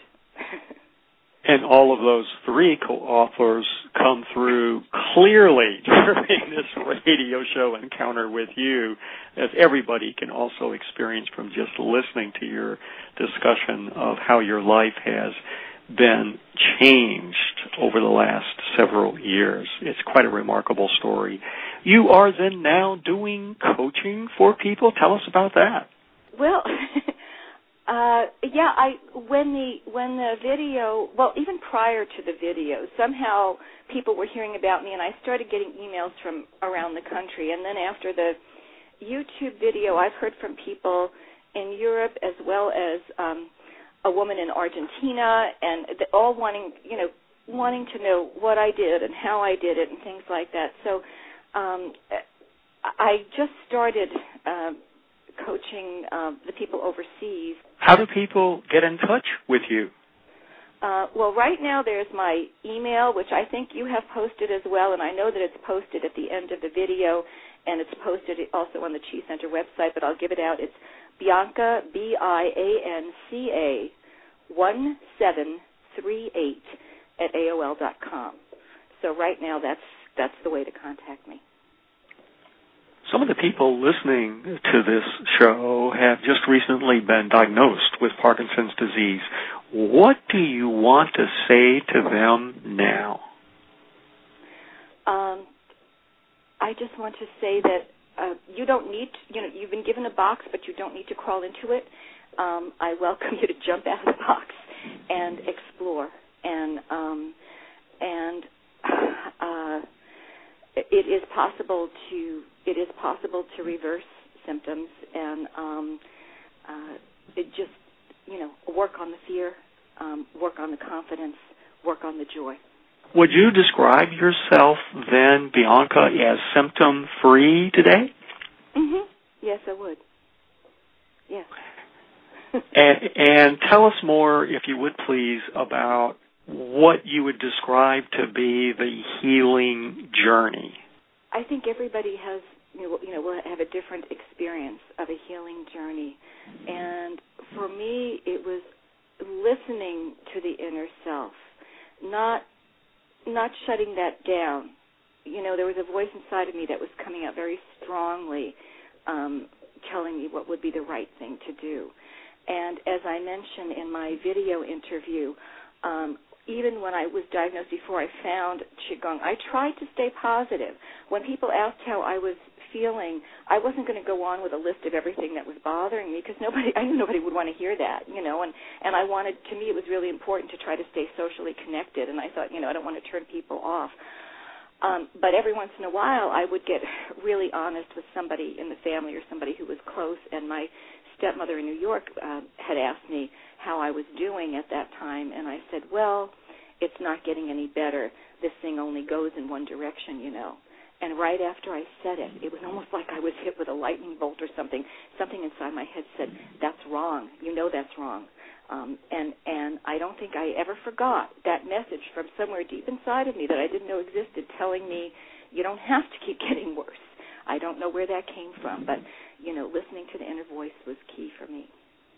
And all of those three co-authors come through clearly during this radio show encounter with you, as everybody can also experience from just listening to your discussion of how your life has been changed over the last several years. It's quite a remarkable story. You are then now doing coaching for people. Tell us about that. Well, Uh, yeah, I when the when the video, well, even prior to the video, somehow people were hearing about me, and I started getting emails from around the country. And then after the YouTube video, I've heard from people in Europe as well as um, a woman in Argentina, and all wanting, you know, wanting to know what I did and how I did it and things like that. So um, I just started Uh, coaching uh, the people overseas. How do people get in touch with you? Uh, well, right now there's my email, which I think you have posted as well, and I know that it's posted at the end of the video, and it's posted also on the Chi Center website, but I'll give it out. It's Bianca, B I A N C A, one seven three eight at A O L dot com. So right now that's that's the way to contact me. Some of the people listening to this show have just recently been diagnosed with Parkinson's disease. What do you want to say to them now? Um, I just want to say that uh, you don't need, to, you know, you've been given a box, but you don't need to crawl into it. Um, I welcome you to jump out of the box and explore. And um, and uh, it is possible to it is possible to reverse symptoms, and um, uh, it just, you know, work on the fear, um, work on the confidence, work on the joy. Would you describe yourself then, Bianca, as symptom-free today? Mm-hmm. Yes, I would. Yes. and, and tell us more, if you would please, about what you would describe to be the healing journey. I think everybody has, you know, you know, will have a different experience of a healing journey. And for me, it was listening to the inner self, not not shutting that down. You know, there was a voice inside of me that was coming out very strongly, um, telling me what would be the right thing to do. And as I mentioned in my video interview, um, even when I was diagnosed before I found Qigong, I tried to stay positive. When people asked how I was feeling, I wasn't going to go on with a list of everything that was bothering me because nobody, I knew nobody would want to hear that, you know, and, and I wanted, to me it was really important to try to stay socially connected, and I thought, you know, I don't want to turn people off. Um, but every once in a while I would get really honest with somebody in the family or somebody who was close, and my stepmother in New York uh, had asked me how I was doing at that time, and I said, well, it's not getting any better. This thing only goes in one direction, you know. And right after I said it, it was almost like I was hit with a lightning bolt or something. Something inside my head said, that's wrong. You know that's wrong. Um, and, and I don't think I ever forgot that message from somewhere deep inside of me that I didn't know existed, telling me you don't have to keep getting worse. I don't know where that came from, but, you know, listening to the inner voice was key for me.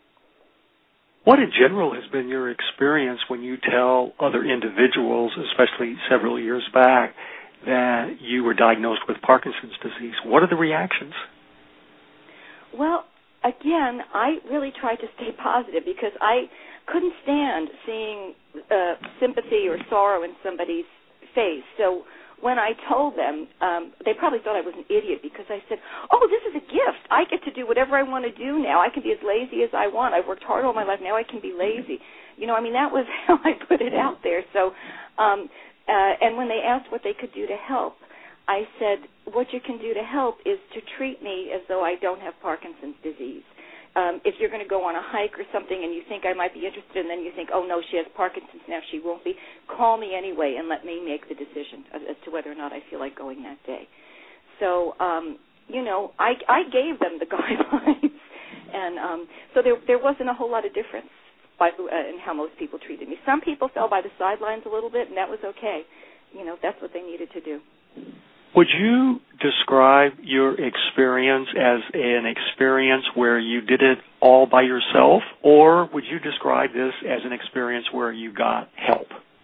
What in general has been your experience when you tell other individuals, especially several years back, that you were diagnosed with Parkinson's disease? What are the reactions? Well, again, I really tried to stay positive because I couldn't stand seeing uh, sympathy or sorrow in somebody's face. So when I told them, um, they probably thought I was an idiot because I said, oh, this is a gift. I get to do whatever I want to do now. I can be as lazy as I want. I've worked hard all my life. Now I can be lazy. You know, I mean, that was how I put it out there. So, um, uh, and when they asked what they could do to help, I said, what you can do to help is to treat me as though I don't have Parkinson's disease. Um, if you're going to go on a hike or something and you think I might be interested and then you think, oh, no, she has Parkinson's now, she won't be, call me anyway and let me make the decision as, as to whether or not I feel like going that day. So, um, you know, I, I gave them the guidelines. And um, so there, there wasn't a whole lot of difference by, uh, in how most people treated me. Some people fell by the sidelines a little bit, and that was okay. You know, that's what they needed to do. Would you describe your experience as an experience where you did it all by yourself, or would you describe this as an experience where you got help?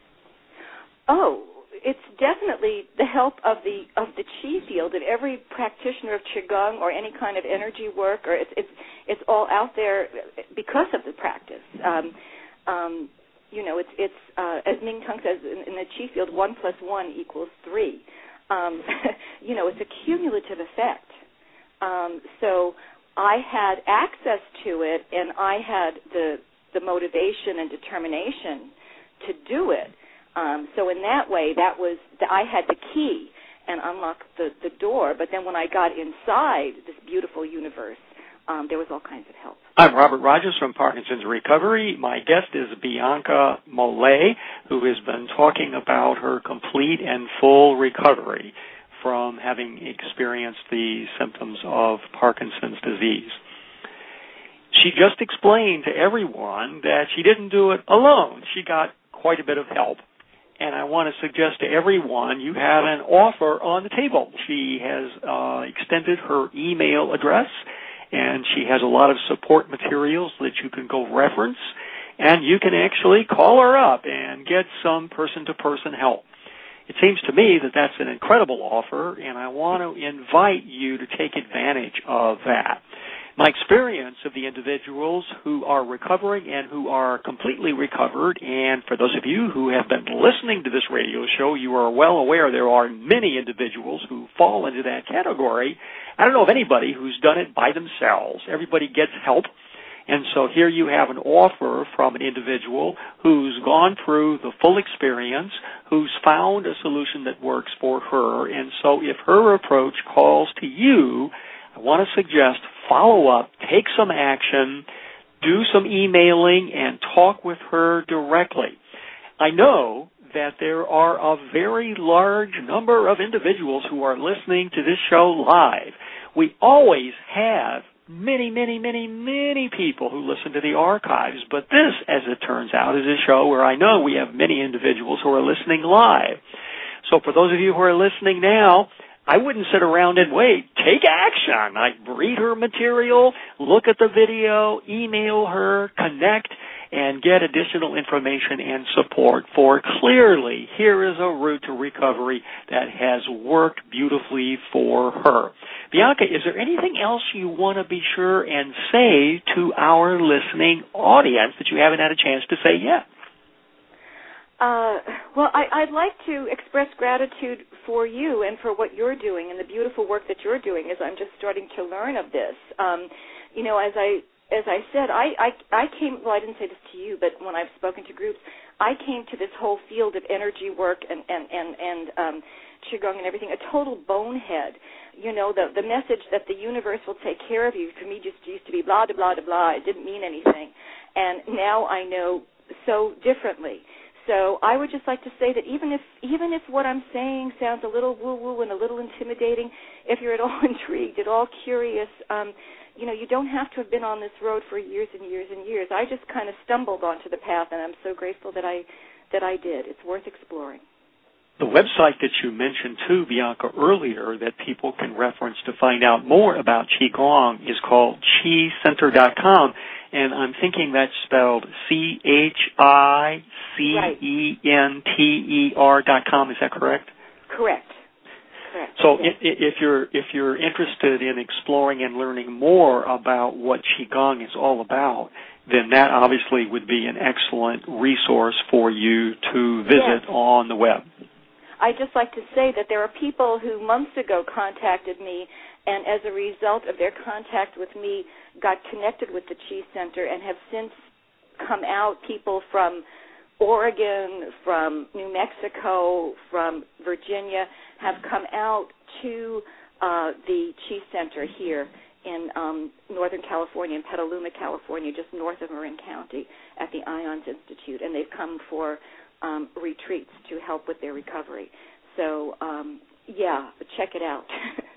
Oh, it's definitely the help of the of the Qi field, of every practitioner of Qigong or any kind of energy work, or it's it's it's all out there because of the practice. Um, um, you know, it's it's uh, as Ming Tung says in, in the Qi field, one plus one equals three. Um, you know, it's a cumulative effect. Um, so I had access to it, and I had the the motivation and determination to do it. Um, so in that way, that was the, I had the key and unlocked the, the door. But then when I got inside this beautiful universe, um, there was all kinds of help. I'm Robert Rogers from Parkinson's Recovery. My guest is Bianca Mollet, who has been talking about her complete and full recovery from having experienced the symptoms of Parkinson's disease. She just explained to everyone that she didn't do it alone. She got quite a bit of help. And I want to suggest to everyone you have an offer on the table. She has uh, extended her email address, and she has a lot of support materials that you can go reference, and you can actually call her up and get some person-to-person help. It seems to me that that's an incredible offer, and I want to invite you to take advantage of that. My experience of the individuals who are recovering and who are completely recovered, and for those of you who have been listening to this radio show, you are well aware there are many individuals who fall into that category. I don't know of anybody who's done it by themselves. Everybody gets help. And so here you have an offer from an individual who's gone through the full experience, who's found a solution that works for her. And so if her approach calls to you, I want to suggest follow up, take some action, do some emailing, and talk with her directly. I know that there are a very large number of individuals who are listening to this show live. We always have many, many, many, many people who listen to the archives, but this, as it turns out, is a show where I know we have many individuals who are listening live. So for those of you who are listening now, I wouldn't sit around and wait. Take action. I read her material, look at the video, email her, connect, and get additional information and support, for clearly here is a route to recovery that has worked beautifully for her. Bianca, is there anything else you want to be sure and say to our listening audience that you haven't had a chance to say yet? Uh, well, I, I'd like to express gratitude for you and for what you're doing and the beautiful work that you're doing as I'm just starting to learn of this. Um, you know, as I as I said, I, I, I came, well, I didn't say this to you, but when I've spoken to groups, I came to this whole field of energy work and, and, and, and um, Qigong and everything, a total bonehead. You know, the, the message that the universe will take care of you, for me, just used to be blah, blah, blah, blah. It didn't mean anything. And now I know so differently. So I would just like to say that even if even if what I'm saying sounds a little woo-woo and a little intimidating, if you're at all intrigued, at all curious, um, you know, you don't have to have been on this road for years and years and years. I just kind of stumbled onto the path, and I'm so grateful that I that I did. It's worth exploring. The website that you mentioned too, Bianca, earlier, that people can reference to find out more about Qigong is called Chi Center dot com. And I'm thinking that's spelled C H I C E N T E R dot com. Is that correct? Correct. Correct. So yes. if, if you're if you're interested in exploring and learning more about what Qigong is all about, then that obviously would be an excellent resource for you to visit yes. on the web. I'd just like to say that there are people who months ago contacted me, and as a result of their contact with me, got connected with the Chi Center and have since come out. People from Oregon, from New Mexico, from Virginia have come out to uh, the Chi Center here in um, Northern California, in Petaluma, California, just north of Marin County, at the IONS Institute, and they've come for um, retreats to help with their recovery. So, um, yeah, check it out.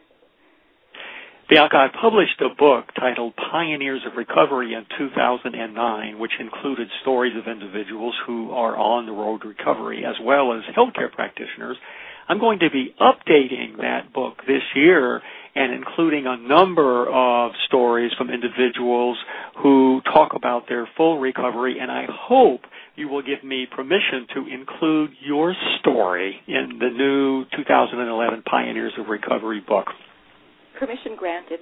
Bianca, I published a book titled Pioneers of Recovery in two thousand nine, which included stories of individuals who are on the road to recovery, as well as healthcare practitioners. I'm going to be updating that book this year and including a number of stories from individuals who talk about their full recovery, and I hope you will give me permission to include your story in the new two thousand eleven Pioneers of Recovery book. Permission granted.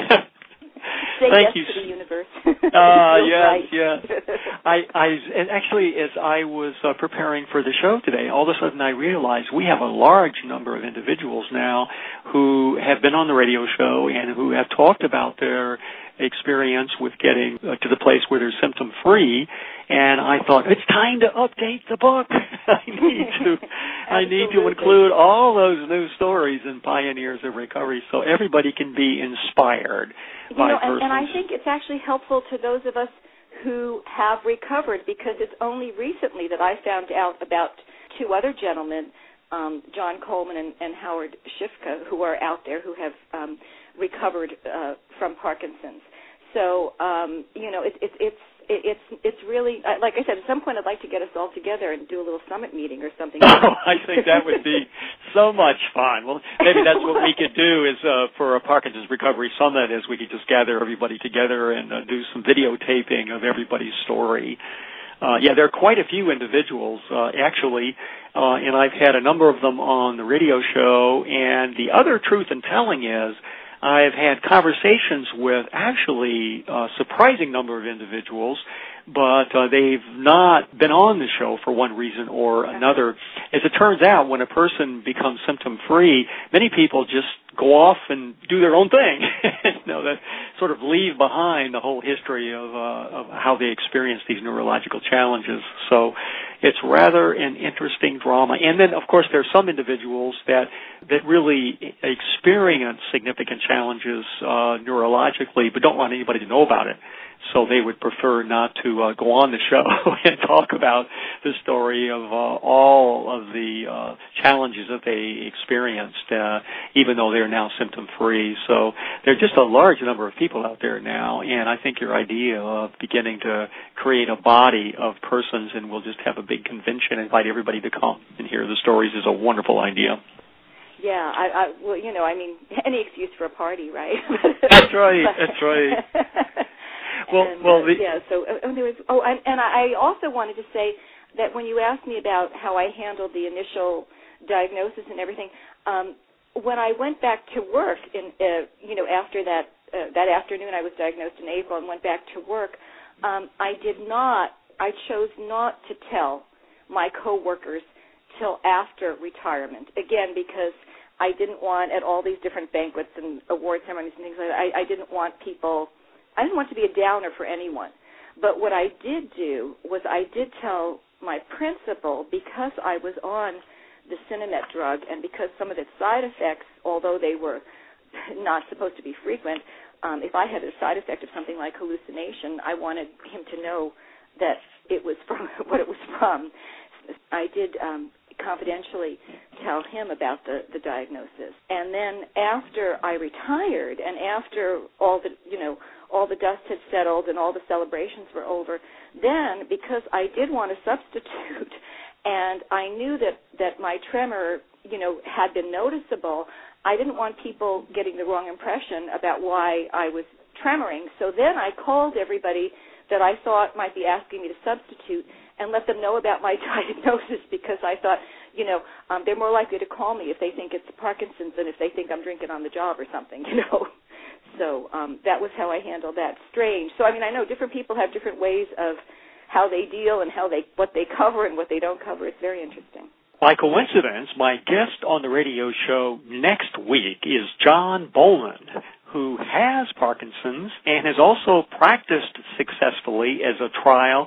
Say Thank yes you. to the universe. Uh, yes, right. yes. I, I, and actually, as I was uh, preparing for the show today, all of a sudden I realized we have a large number of individuals now who have been on the radio show and who have talked about their experience with getting uh, to the place where they're symptom-free, and I thought, it's time to update the book. I need to I need to include all those new stories in Pioneers of Recovery so everybody can be inspired you by know, persons. And, and I think it's actually helpful to those of us who have recovered, because it's only recently that I found out about two other gentlemen, um, John Coleman and, and Howard Shifka, who are out there who have um, recovered uh, from Parkinson's. So, um, you know, it, it, it's it's it's really, like I said, at some point I'd like to get us all together and do a little summit meeting or something. Oh, I think that would be so much fun. Well, maybe that's what we could do is uh, for a Parkinson's Recovery Summit, is we could just gather everybody together and uh, do some videotaping of everybody's story. Uh, yeah, there are quite a few individuals, uh, actually, uh, and I've had a number of them on the radio show, and the other truth in telling is I've had conversations with actually a surprising number of individuals, but uh, they've not been on the show for one reason or another. As it turns out, when a person becomes symptom-free, many people just go off and do their own thing, you know, that sort of leave behind the whole history of, uh, of how they experience these neurological challenges. So it's rather an interesting drama. And then, of course, there are some individuals that that really experience significant challenges uh, neurologically but don't want anybody to know about it. So they would prefer not to uh, go on the show and talk about the story of uh, all of the uh, challenges that they experienced, uh, even though they're now symptom-free. So there are just a large number of people out there now, and I think your idea of beginning to create a body of persons and we'll just have a big convention and invite everybody to come and hear the stories is a wonderful idea. Yeah, I, I well, you know, I mean, any excuse for a party, right? That's right, that's right. Well, and, well, uh, the, yeah. So, uh, there was. Oh, and, and I also wanted to say that when you asked me about how I handled the initial diagnosis and everything, um, when I went back to work, in uh, you know, after that uh, that afternoon, I was diagnosed in April and went back to work. Um, I did not. I chose not to tell my coworkers till after retirement. Again, because I didn't want, at all these different banquets and award ceremonies and things like that, I, I didn't want people, I didn't want to be a downer for anyone. But what I did do was I did tell my principal, because I was on the Sinemet drug and because some of its side effects, although they were not supposed to be frequent, um, if I had a side effect of something like hallucination, I wanted him to know that it was from what it was from. I did um, confidentially tell him about the, the diagnosis. And then after I retired and after all the, you know, all the dust had settled and all the celebrations were over, then because I did want a substitute and I knew that, that my tremor, you know, had been noticeable, I didn't want people getting the wrong impression about why I was tremoring. So then I called everybody that I thought might be asking me to substitute and let them know about my diagnosis, because I thought, you know, um, they're more likely to call me if they think it's Parkinson's than if they think I'm drinking on the job or something, you know. So um, that was how I handled that. Strange. So, I mean, I know different people have different ways of how they deal and how they what they cover and what they don't cover. It's very interesting. By coincidence, my guest on the radio show next week is John Bollman, who has Parkinson's and has also practiced successfully as a trial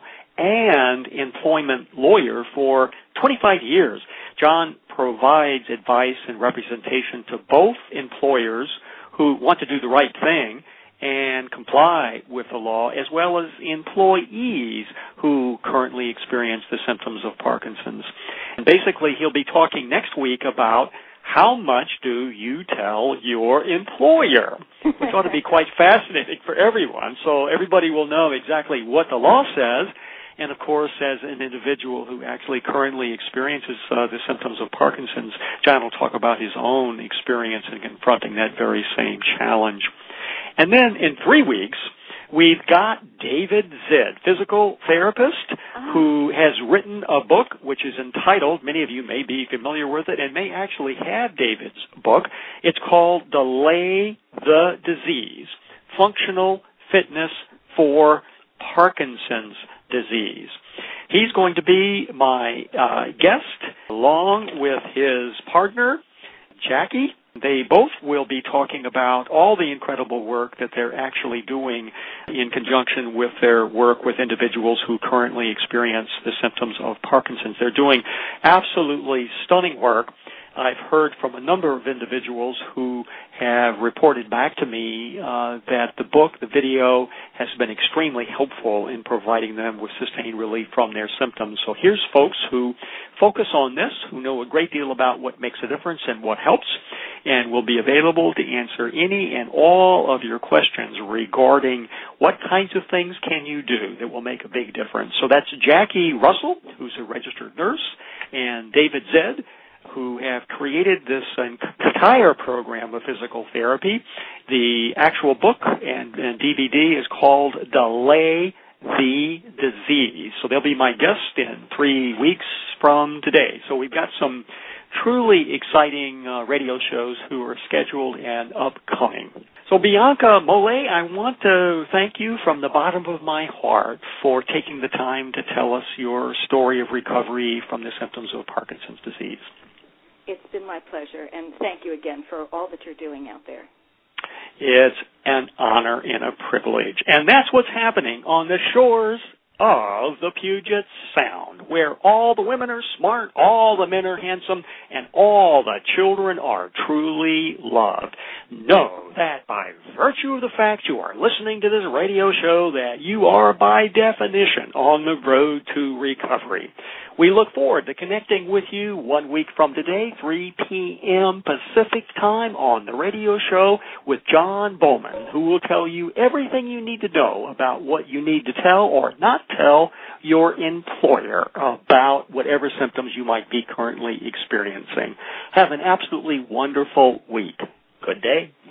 and employment lawyer for twenty-five years. John provides advice and representation to both employers who want to do the right thing and comply with the law, as well as employees who currently experience the symptoms of Parkinson's. And basically, he'll be talking next week about how much do you tell your employer, which ought to be quite fascinating for everyone, so everybody will know exactly what the law says. And, of course, as an individual who actually currently experiences uh, the symptoms of Parkinson's, John will talk about his own experience in confronting that very same challenge. And then in three weeks, we've got David Zed, physical therapist, oh. who has written a book which is entitled, many of you may be familiar with it and may actually have David's book. It's called Delay the Disease, Functional Fitness for Parkinson's Disease. He's going to be my uh, guest along with his partner, Jackie. They both will be talking about all the incredible work that they're actually doing in conjunction with their work with individuals who currently experience the symptoms of Parkinson's. They're doing absolutely stunning work. I've heard from a number of individuals who have reported back to me uh, that the book, the video, has been extremely helpful in providing them with sustained relief from their symptoms. So here's folks who focus on this, who know a great deal about what makes a difference and what helps, and will be available to answer any and all of your questions regarding what kinds of things can you do that will make a big difference. So that's Jackie Russell, who's a registered nurse, and David Zed, who have created this entire program of physical therapy. The actual book and, and D V D is called Delay the Disease. So they'll be my guest in three weeks from today. So we've got some truly exciting uh, radio shows who are scheduled and upcoming. So Bianca Mole, I want to thank you from the bottom of my heart for taking the time to tell us your story of recovery from the symptoms of Parkinson's disease. It's been my pleasure, and thank you again for all that you're doing out there. It's an honor and a privilege. And that's what's happening on the shores of the Puget Sound, where all the women are smart, all the men are handsome, and all the children are truly loved. Know that by virtue of the fact you are listening to this radio show that you are by definition on the road to recovery. We look forward to connecting with you one week from today, three p.m. Pacific time on the radio show with John Bollman, who will tell you everything you need to know about what you need to tell or not tell your employer about whatever symptoms you might be currently experiencing. Have an absolutely wonderful week. Good day.